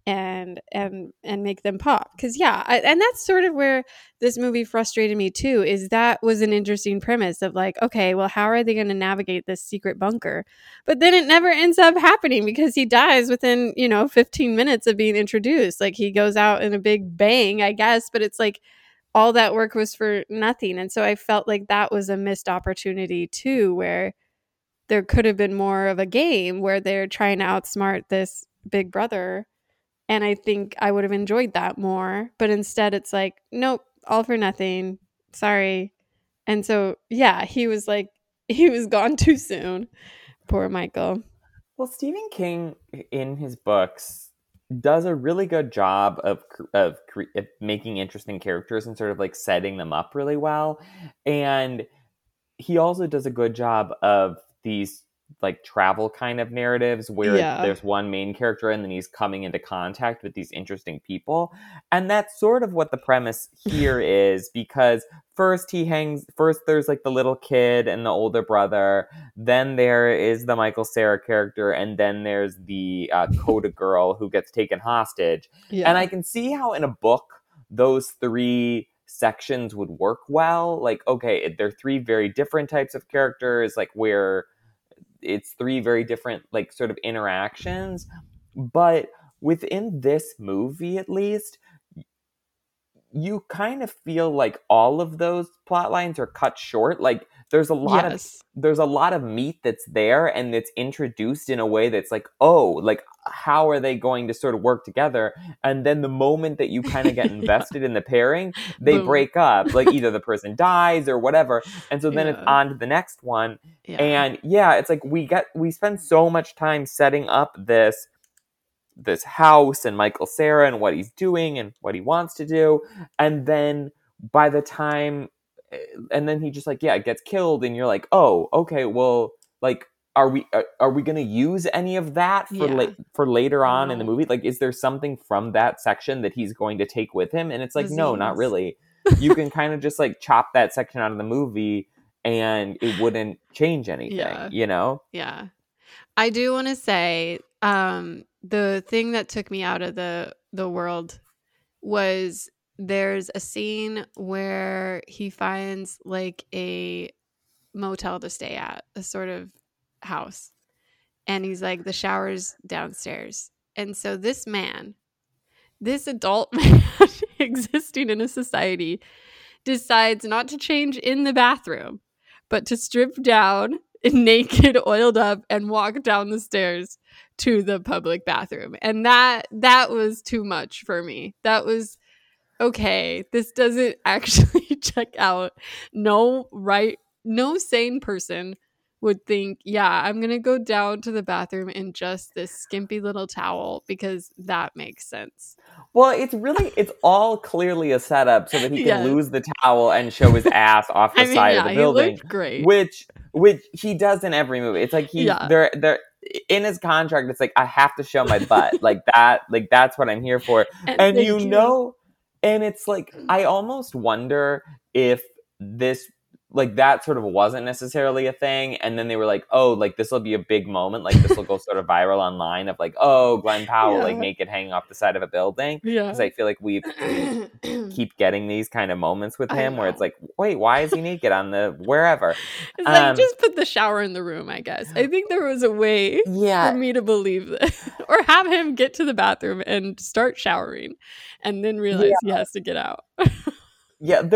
and make them pop. Because and that's sort of where this movie frustrated me too, is that was an interesting premise of like, okay, well, how are they going to navigate this secret bunker? But then it never ends up happening because he dies within 15 minutes of being introduced. Like, he goes out in a big bang, I guess, but it's like all that work was for nothing. And so I felt like that was a missed opportunity too, where there could have been more of a game where they're trying to outsmart this big brother. And I think I would have enjoyed that more. But instead, it's like, nope, all for nothing. Sorry. And so, yeah, he was gone too soon. Poor Michael. Well, Stephen King in his books does a really good job of making interesting characters and sort of like setting them up really well. And he also does a good job of these like travel kind of narratives where there's one main character and then he's coming into contact with these interesting people. And that's sort of what the premise here is, because first there's like the little kid and the older brother, then there is the Michael Cera character, and then there's the Coda girl who gets taken hostage. And I can see how in a book those three sections would work well. Like, okay, they're three very different types of characters, like where it's three very different like sort of interactions. But within this movie, at least, you kind of feel like all of those plot lines are cut short. Like there's a lot of meat that's there, and it's introduced in a way that's like, oh, like how are they going to sort of work together? And then the moment that you kind of get invested in the pairing, they break up. Like either the person dies or whatever, and so then it's on to the next one. And it's like we spend so much time setting up this house and Michael Cera and what he's doing and what he wants to do, and then by the time, and then he just like gets killed, and you're like, oh, okay, well, like are we going to use any of that for later on in the movie? Like, is there something from that section that he's going to take with him? And it's like, no, not really. You can kind of just like chop that section out of the movie and it wouldn't change anything, you know? Yeah. I do want to say, the thing that took me out of the world was there's a scene where he finds like a motel to stay at, a sort of house, and he's like, the shower's downstairs. And so this adult man existing in a society decides not to change in the bathroom, but to strip down naked, oiled up, and walk down the stairs to the public bathroom. And that was too much for me. That was, okay, this doesn't actually check out. No sane person would think, I'm gonna go down to the bathroom in just this skimpy little towel, because that makes sense. Well, it's all clearly a setup so that he can lose the towel and show his ass off the side of the building. He looked great. Which he does in every movie. It's like they're in his contract. It's like, I have to show my butt. Like that. Like that's what I'm here for. And and it's like, I almost wonder if this, like, that sort of wasn't necessarily a thing, and then they were like, oh, like this will be a big moment, like this will go sort of viral online of like, oh, Glenn Powell like naked hanging off the side of a building, because I feel like we keep getting these kind of moments with him where it's like, wait, why is he naked on the wherever? It's like, just put the shower in the room, I guess. I think there was a way for me to believe this, or have him get to the bathroom and start showering and then realize he has to get out. It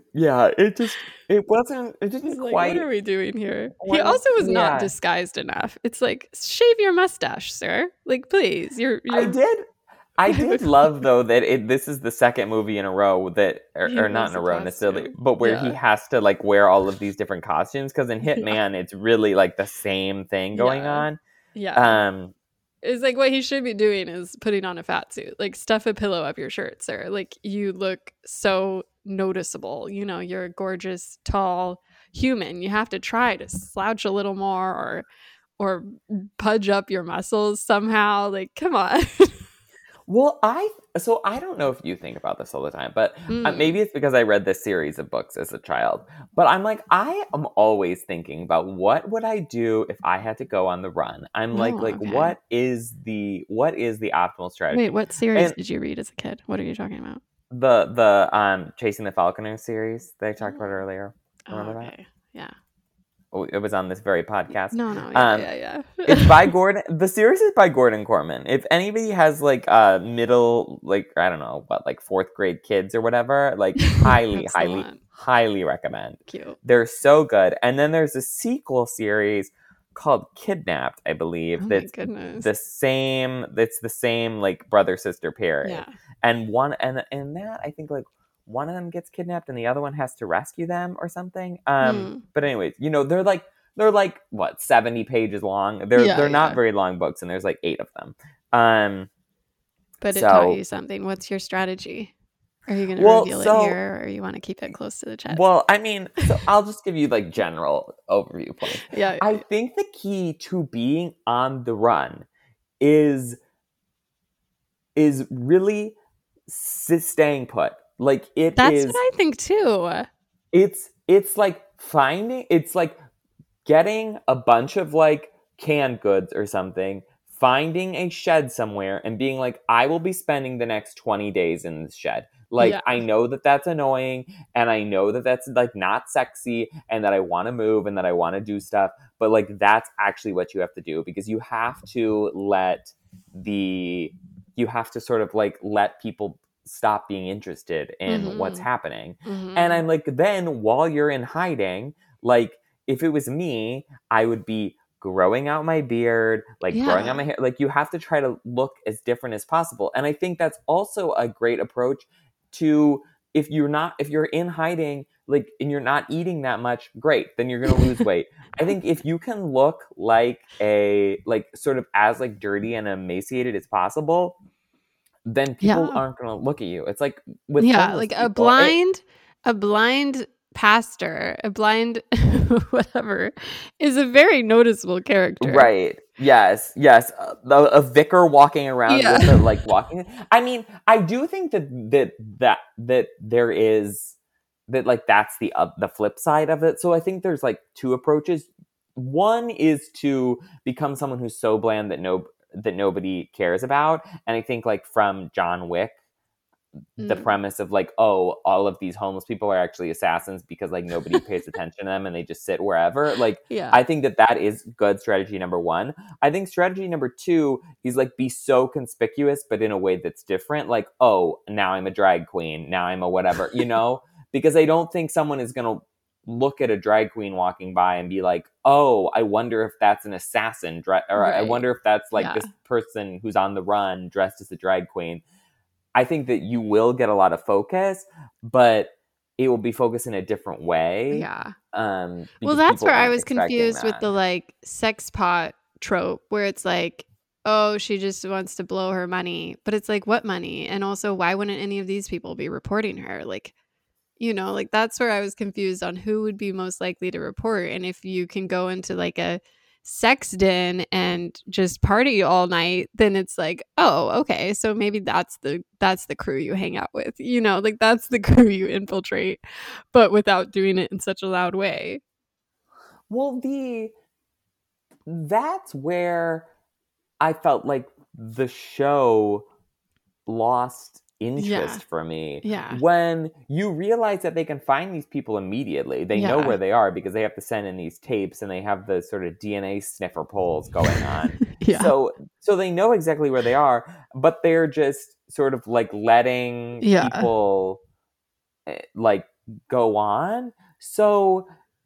didn't quite. What are we doing here? He also was not disguised enough. It's like, shave your mustache, sir. Like, please. I did love though that this is the second movie in a row that, or not in a row necessarily, but where he has to like wear all of these different costumes. Because in Hitman, it's really like the same thing going on. It's like, what he should be doing is putting on a fat suit. Like, stuff a pillow up your shirt, sir. Like, you look so noticeable. You know, you're a gorgeous, tall human. You have to try to slouch a little more, or pudge up your muscles somehow. Like, come on. Well, so I don't know if you think about this all the time, but Mm. maybe it's because I read this series of books as a child. But I'm like, I am always thinking about what would I do if I had to go on the run. I'm like, Oh, okay. what is the optimal strategy? Wait, what series And did you read as a kid? What are you talking about? the Chasing the Falconer series that I talked about earlier. Oh, Remember that? okay. Yeah. Oh, it was on this very podcast. No, yeah. It's by Gordon. The series is by Gordon Corman. If anybody has like middle, like I don't know, what, like fourth grade kids or whatever, like highly recommend. Cute. They're so good. And then there's a sequel series called Kidnapped, I believe. Oh my goodness. It's the same like brother sister pairing. Yeah. And one and that I think like one of them gets kidnapped and the other one has to rescue them or something. But anyways, you know, they're like what, 70 pages long. They're not very long books, and there's like 8 of them. But it taught you something. What's your strategy? Are you going to reveal it here, or you want to keep it close to the chest? Well, I mean, so I'll just give you like general overview points. Yeah. I think the key to being on the run is really staying put. Like That's what I think too. It's like it's like getting a bunch of like canned goods or something, finding a shed somewhere and being like, I will be spending the next 20 days in this shed. Like, I know that that's annoying, and I know that that's like not sexy, and that I want to move and that I want to do stuff, but like that's actually what you have to do, because you have to sort of like let people stop being interested in what's happening. And I'm like, then while you're in hiding, like if it was me, I would be growing out my beard, like growing out my hair. Like you have to try to look as different as possible. And I think that's also a great approach to, if you're in hiding, like, and you're not eating that much, great, then you're going to lose weight. I think if you can look like sort of as like dirty and emaciated as possible, then people aren't going to look at you. It's like with like people, a blind pastor, a blind whatever, is a very noticeable character. Right. Yes. A vicar walking around with it, like walking. I mean, I do think that there is that, like, that's the flip side of it. So I think there's like 2 approaches. One is to become someone who's so bland that nobody cares about. And I think like from John Wick, the premise of like, oh, all of these homeless people are actually assassins because like nobody pays attention to them and they just sit wherever. Like, I think that is good strategy number 1. I think strategy number 2 is like be so conspicuous, but in a way that's different. Like, oh, now I'm a drag queen. Now I'm a whatever, you know, because I don't think someone is going to look at a drag queen walking by and be like, oh, I wonder if that's an assassin, or I wonder if that's like this person who's on the run dressed as a drag queen. I think that you will get a lot of focus, but it will be focused in a different way. Yeah. Well, that's where I was confused with the like sex pot trope, where it's like, oh, she just wants to blow her money. But it's like, what money? And also, why wouldn't any of these people be reporting her? Like, you know, like that's where I was confused on who would be most likely to report. And if you can go into like a sex den and just party all night, then it's like, oh, okay, so maybe that's the crew you hang out with, you know, like that's the crew you infiltrate, but without doing it in such a loud way. Well, that's where I felt like the show lost interest for me. When you realize that they can find these people immediately, they know where they are because they have to send in these tapes and they have the sort of DNA sniffer polls going on. So they know exactly where they are, but they're just sort of like letting people like go on. So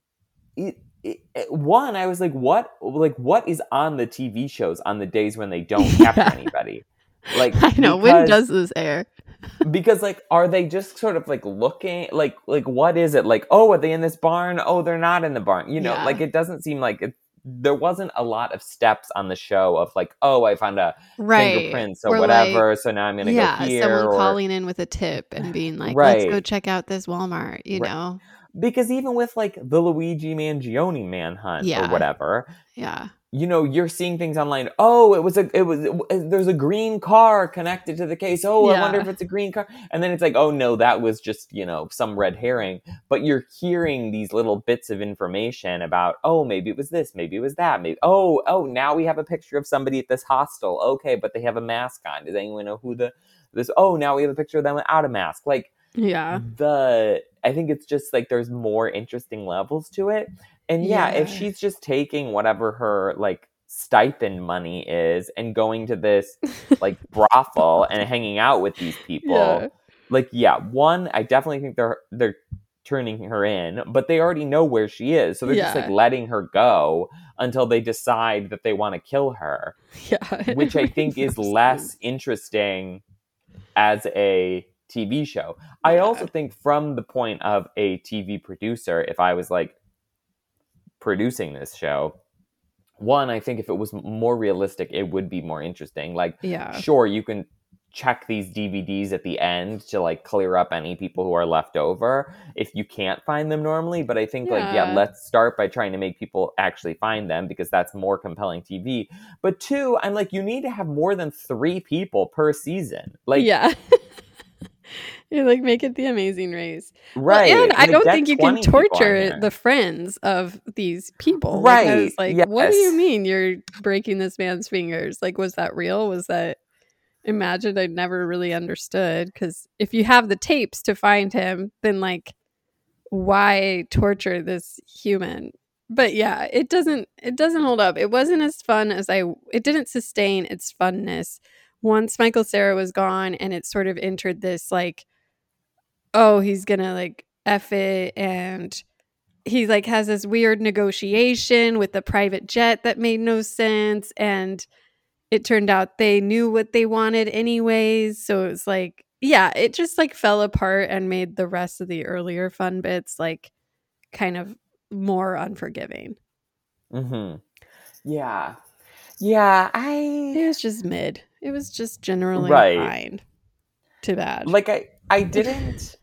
one, I was like, what is on the TV shows on the days when they don't capture anybody? Like, I know, when does this air? Because like, are they just sort of like looking like what is it? Like, oh, are they in this barn? Oh, they're not in the barn. You know, like it doesn't seem like there wasn't a lot of steps on the show of like, oh, I found a fingerprint, so whatever. Like, so now I'm gonna go here. Someone calling in with a tip and being like, let's go check out this Walmart. You know, because even with like the Luigi Mangione manhunt or whatever, you're seeing things online. There's a green car connected to the case. Oh, I wonder if it's a green car. And then it's like, oh no, that was just, some red herring. But you're hearing these little bits of information about, oh, maybe it was this, maybe it was that. Maybe, now we have a picture of somebody at this hostel. Okay, but they have a mask on. Does anyone know who now we have a picture of them without a mask. Like, yeah. I think it's just like there's more interesting levels to it. And if she's just taking whatever her like stipend money is and going to this like brothel and hanging out with these people, one, I definitely think they're turning her in, but they already know where she is, so they're just like letting her go until they decide that they want to kill her. Which I think is less interesting as a TV show. I also think from the point of a TV producer, if I was like producing this show, one, I think if it was more realistic, it would be more interesting. Like, sure, you can check these DVDs at the end to like clear up any people who are left over if you can't find them normally. But I think let's start by trying to make people actually find them, because that's more compelling TV. But two, I'm like, you need to have more than 3 people per season. Like, you like make it the Amazing Race, right? Well, and I don't think you can torture the friends of these people, right? Like, I was like, what do you mean you're breaking this man's fingers? Like, was that real? Was that imagined? I never really understood, because if you have the tapes to find him, then like, why torture this human? But it doesn't hold up. It wasn't as fun as it didn't sustain its funness once Michael Cera was gone, and it sort of entered this like, oh, he's gonna like F it, and he like has this weird negotiation with the private jet that made no sense, and it turned out they knew what they wanted anyways, so it was like, it just like fell apart and made the rest of the earlier fun bits like kind of more unforgiving. It was just mid. It was just generally fine to bad. Like, I didn't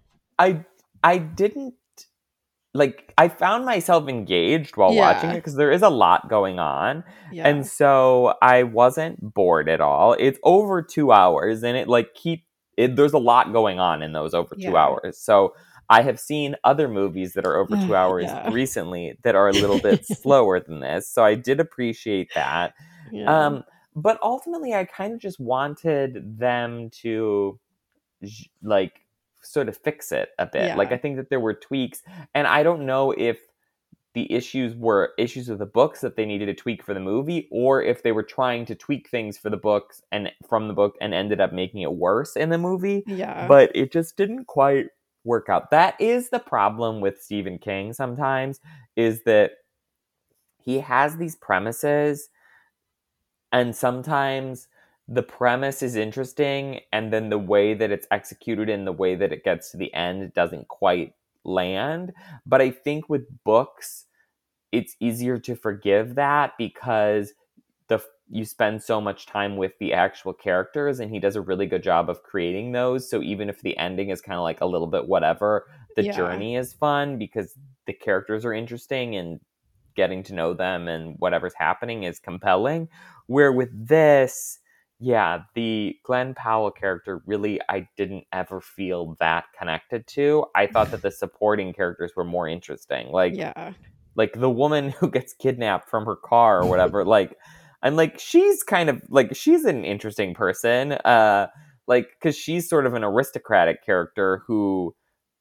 like, I found myself engaged while watching it, because there is a lot going on. And so I wasn't bored at all. It's over 2 hours, and it like there's a lot going on in those over 2 hours. So I have seen other movies that are over 2 hours recently that are a little bit slower than this. So I did appreciate that. But ultimately, I kind of just wanted them to like sort of fix it a bit. Like, I think that there were tweaks, and I don't know if the issues were issues of the books that they needed to tweak for the movie, or if they were trying to tweak things for the books and from the book and ended up making it worse in the movie. But it just didn't quite work out. That is the problem with Stephen King sometimes, is that he has these premises, and sometimes the premise is interesting, and then the way that it's executed and the way that it gets to the end doesn't quite land. But I think with books, it's easier to forgive that, because you spend so much time with the actual characters, and he does a really good job of creating those. So even if the ending is kind of like a little bit whatever, the journey is fun, because the characters are interesting, and getting to know them and whatever's happening is compelling. Where with this, the Glenn Powell character, really, I didn't ever feel that connected to. I thought that the supporting characters were more interesting. Like, like the woman who gets kidnapped from her car or whatever. Like, I'm like, she's kind of like, she's an interesting person. Like, because she's sort of an aristocratic character who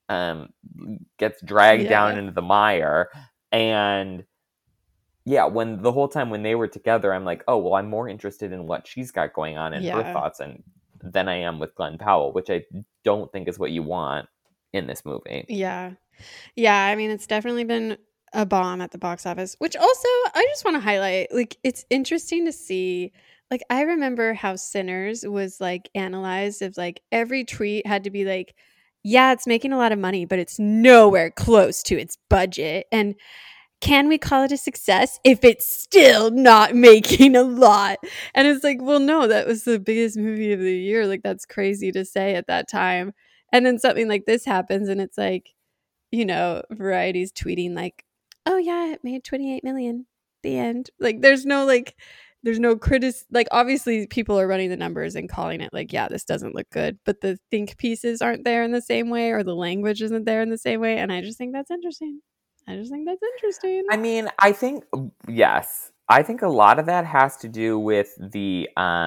gets dragged down into the mire. And when the whole time when they were together, I'm like, oh, well, I'm more interested in what she's got going on and her thoughts than I am with Glenn Powell, which I don't think is what you want in this movie. I mean, it's definitely been a bomb at the box office, which also I just want to highlight, like, it's interesting to see, like, I remember how Sinners was like analyzed, of like every tweet had to be like, it's making a lot of money, but it's nowhere close to its budget, and can we call it a success if it's still not making a lot? And it's like, well, no, that was the biggest movie of the year. Like, that's crazy to say at that time. And then something like this happens, and it's like, Variety's tweeting like, oh yeah, it made 28 million. the end. Like there's no like obviously people are running the numbers and calling it like, yeah, this doesn't look good, but the think pieces aren't there in the same way, or the language isn't there in the same way, and I just think that's interesting. I mean, I think yes. I think a lot of that has to do with the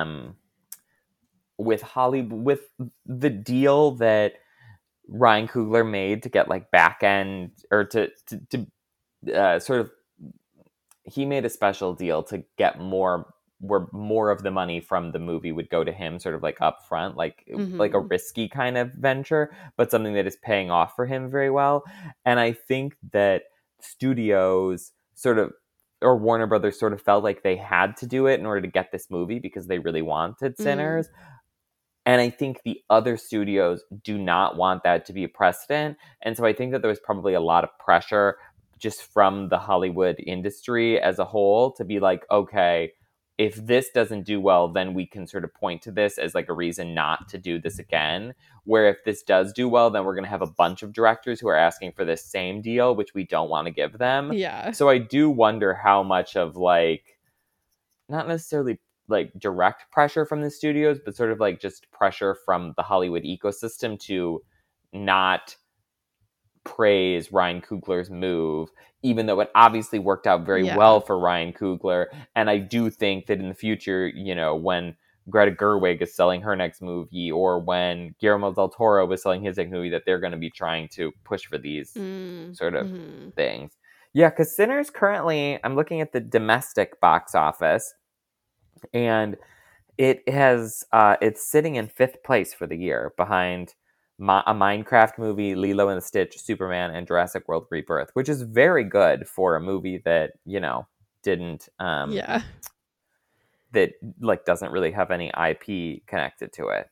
with Hollywood, with the deal that Ryan Coogler made to get like back end, or to sort of, he made a special deal to get more, where more of the money from the movie would go to him, sort of like upfront, like a risky kind of venture, but something that is paying off for him very well. And I think that studios sort of, or Warner Brothers sort of felt like they had to do it in order to get this movie because they really wanted Sinners. And I think the other studios do not want that to be a precedent. And so I think that there was probably a lot of pressure just from the Hollywood industry as a whole to be like, okay, if this doesn't do well, then we can sort of point to this as like a reason not to do this again. Where if this does do well, then we're going to have a bunch of directors who are asking for this same deal, which we don't want to give them. Yeah. So I do wonder how much of like, not necessarily like direct pressure from the studios, but sort of like just pressure from the Hollywood ecosystem to not praise Ryan Coogler's move, even though it obviously worked out very well for Ryan Coogler. And I do think that in the future, you know, when Greta Gerwig is selling her next movie, or when Guillermo del Toro is selling his next movie, that they're going to be trying to push for these sort of things. Yeah, because Sinners currently, I'm looking at the domestic box office, and it has it's sitting in 5th place for the year, behind a Minecraft movie, Lilo and Stitch, Superman, and Jurassic World Rebirth, which is very good for a movie that, you know, didn't that like doesn't really have any IP connected to it.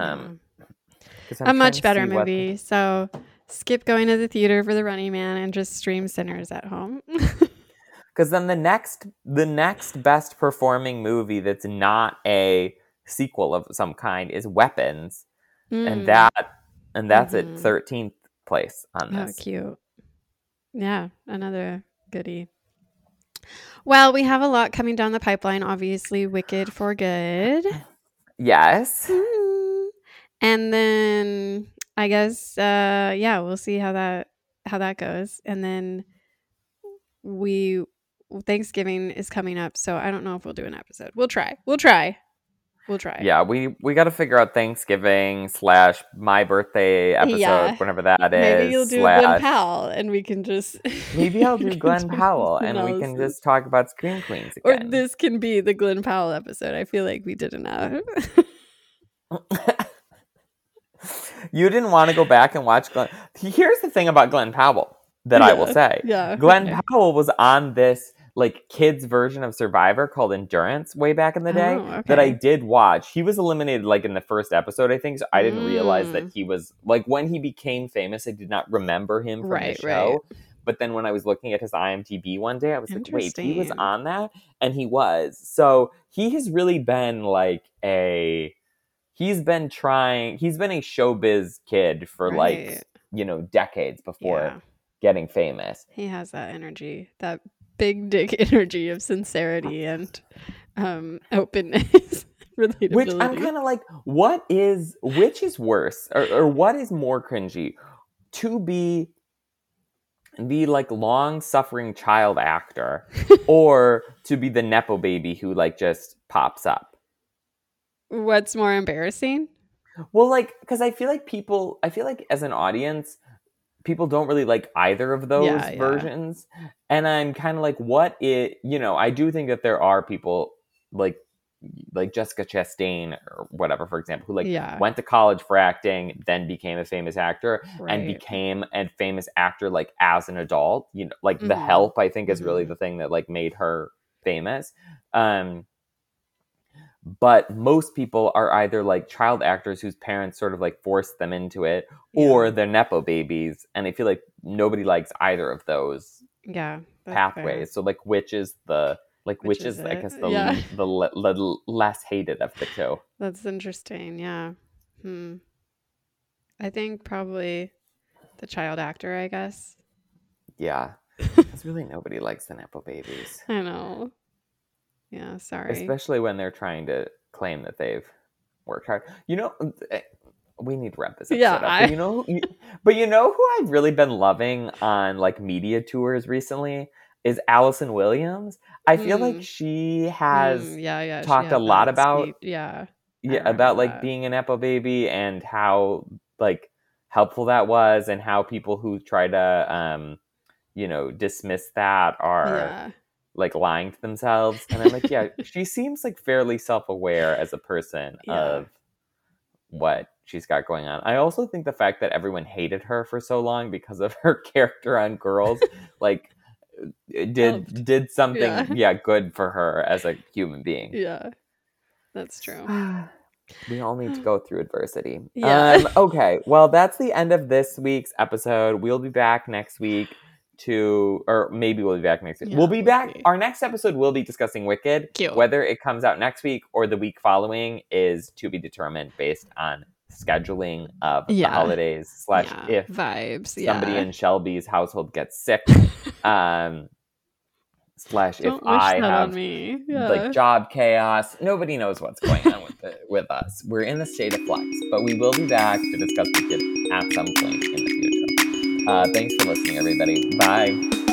A much better movie. So skip going to the theater for The Running Man and just stream Sinners at home. Because then the next best performing movie that's not a sequel of some kind is Weapons, and that's at 13th place on this. Oh, cute. Yeah, another goodie. Well, we have a lot coming down the pipeline. Obviously, Wicked for Good. Yes. And then I guess we'll see how that goes. And then Thanksgiving is coming up, so I don't know if we'll do an episode. We'll try. Yeah, we got to figure out Thanksgiving / my birthday episode, whenever that is. Maybe you'll do Glenn Powell, and we can just. Maybe I'll do Glenn Powell, and we can just talk about Scream Queens again. Or this can be the Glenn Powell episode. I feel like we did enough. You didn't want to go back and watch Glenn. Here's the thing about Glenn Powell that I will say. Glenn Powell was on this like kids version of Survivor called Endurance way back in the day that I did watch. He was eliminated like in the first episode, I think. So I didn't realize that he was like, when he became famous, I did not remember him from the show. But then when I was looking at his IMDb one day, I was like, wait, he was on that? And he was. So he has really been like he's been a showbiz kid for like, you know, decades before getting famous. He has that energy, that big dick energy of sincerity and openness. Which I'm kind of like, which is worse, or what is more cringy? To be the like long-suffering child actor, or to be the Nepo baby who like just pops up? What's more embarrassing? Well, like, because I feel like as an audience, people don't really like either of those versions. And I'm kind of like, I do think that there are people like Jessica Chastain or whatever, for example, who went to college for acting, then became a famous actor and became a famous actor like as an adult. You know, like The Help, I think, is really the thing that like made her famous. But most people are either like child actors whose parents sort of like forced them into it, or they're Nepo babies. And I feel like nobody likes either of those pathways. Fair. So like, which is I guess the less hated of the two. That's interesting. Yeah. I think probably the child actor, I guess. Yeah. Because really nobody likes the Nepo babies. I know. Yeah, sorry. Especially when they're trying to claim that they've worked hard. You know, we need to wrap this episode up. But you know who I've really been loving on like media tours recently is Allison Williams. I feel like she has talked a lot about about like being an Nepo baby and how like helpful that was, and how people who try to dismiss that are like lying to themselves. And I'm like, yeah, she seems like fairly self-aware as a person of what she's got going on. I also think the fact that everyone hated her for so long because of her character on Girls, like did something good for her as a human being. Yeah, that's true. We all need to go through adversity. Okay, well, that's the end of this week's episode. We'll be back next week or maybe we'll be back next week. We'll be back. Our next episode will be discussing Wicked. Cute. Whether it comes out next week or the week following is to be determined based on scheduling of the holidays / if vibes. Somebody in Shelby's household gets sick. Slash if I have like job chaos. Nobody knows what's going on with us. We're in the state of flux, but we will be back to discuss Wicked at some point in the future. Thanks for listening, everybody. Bye.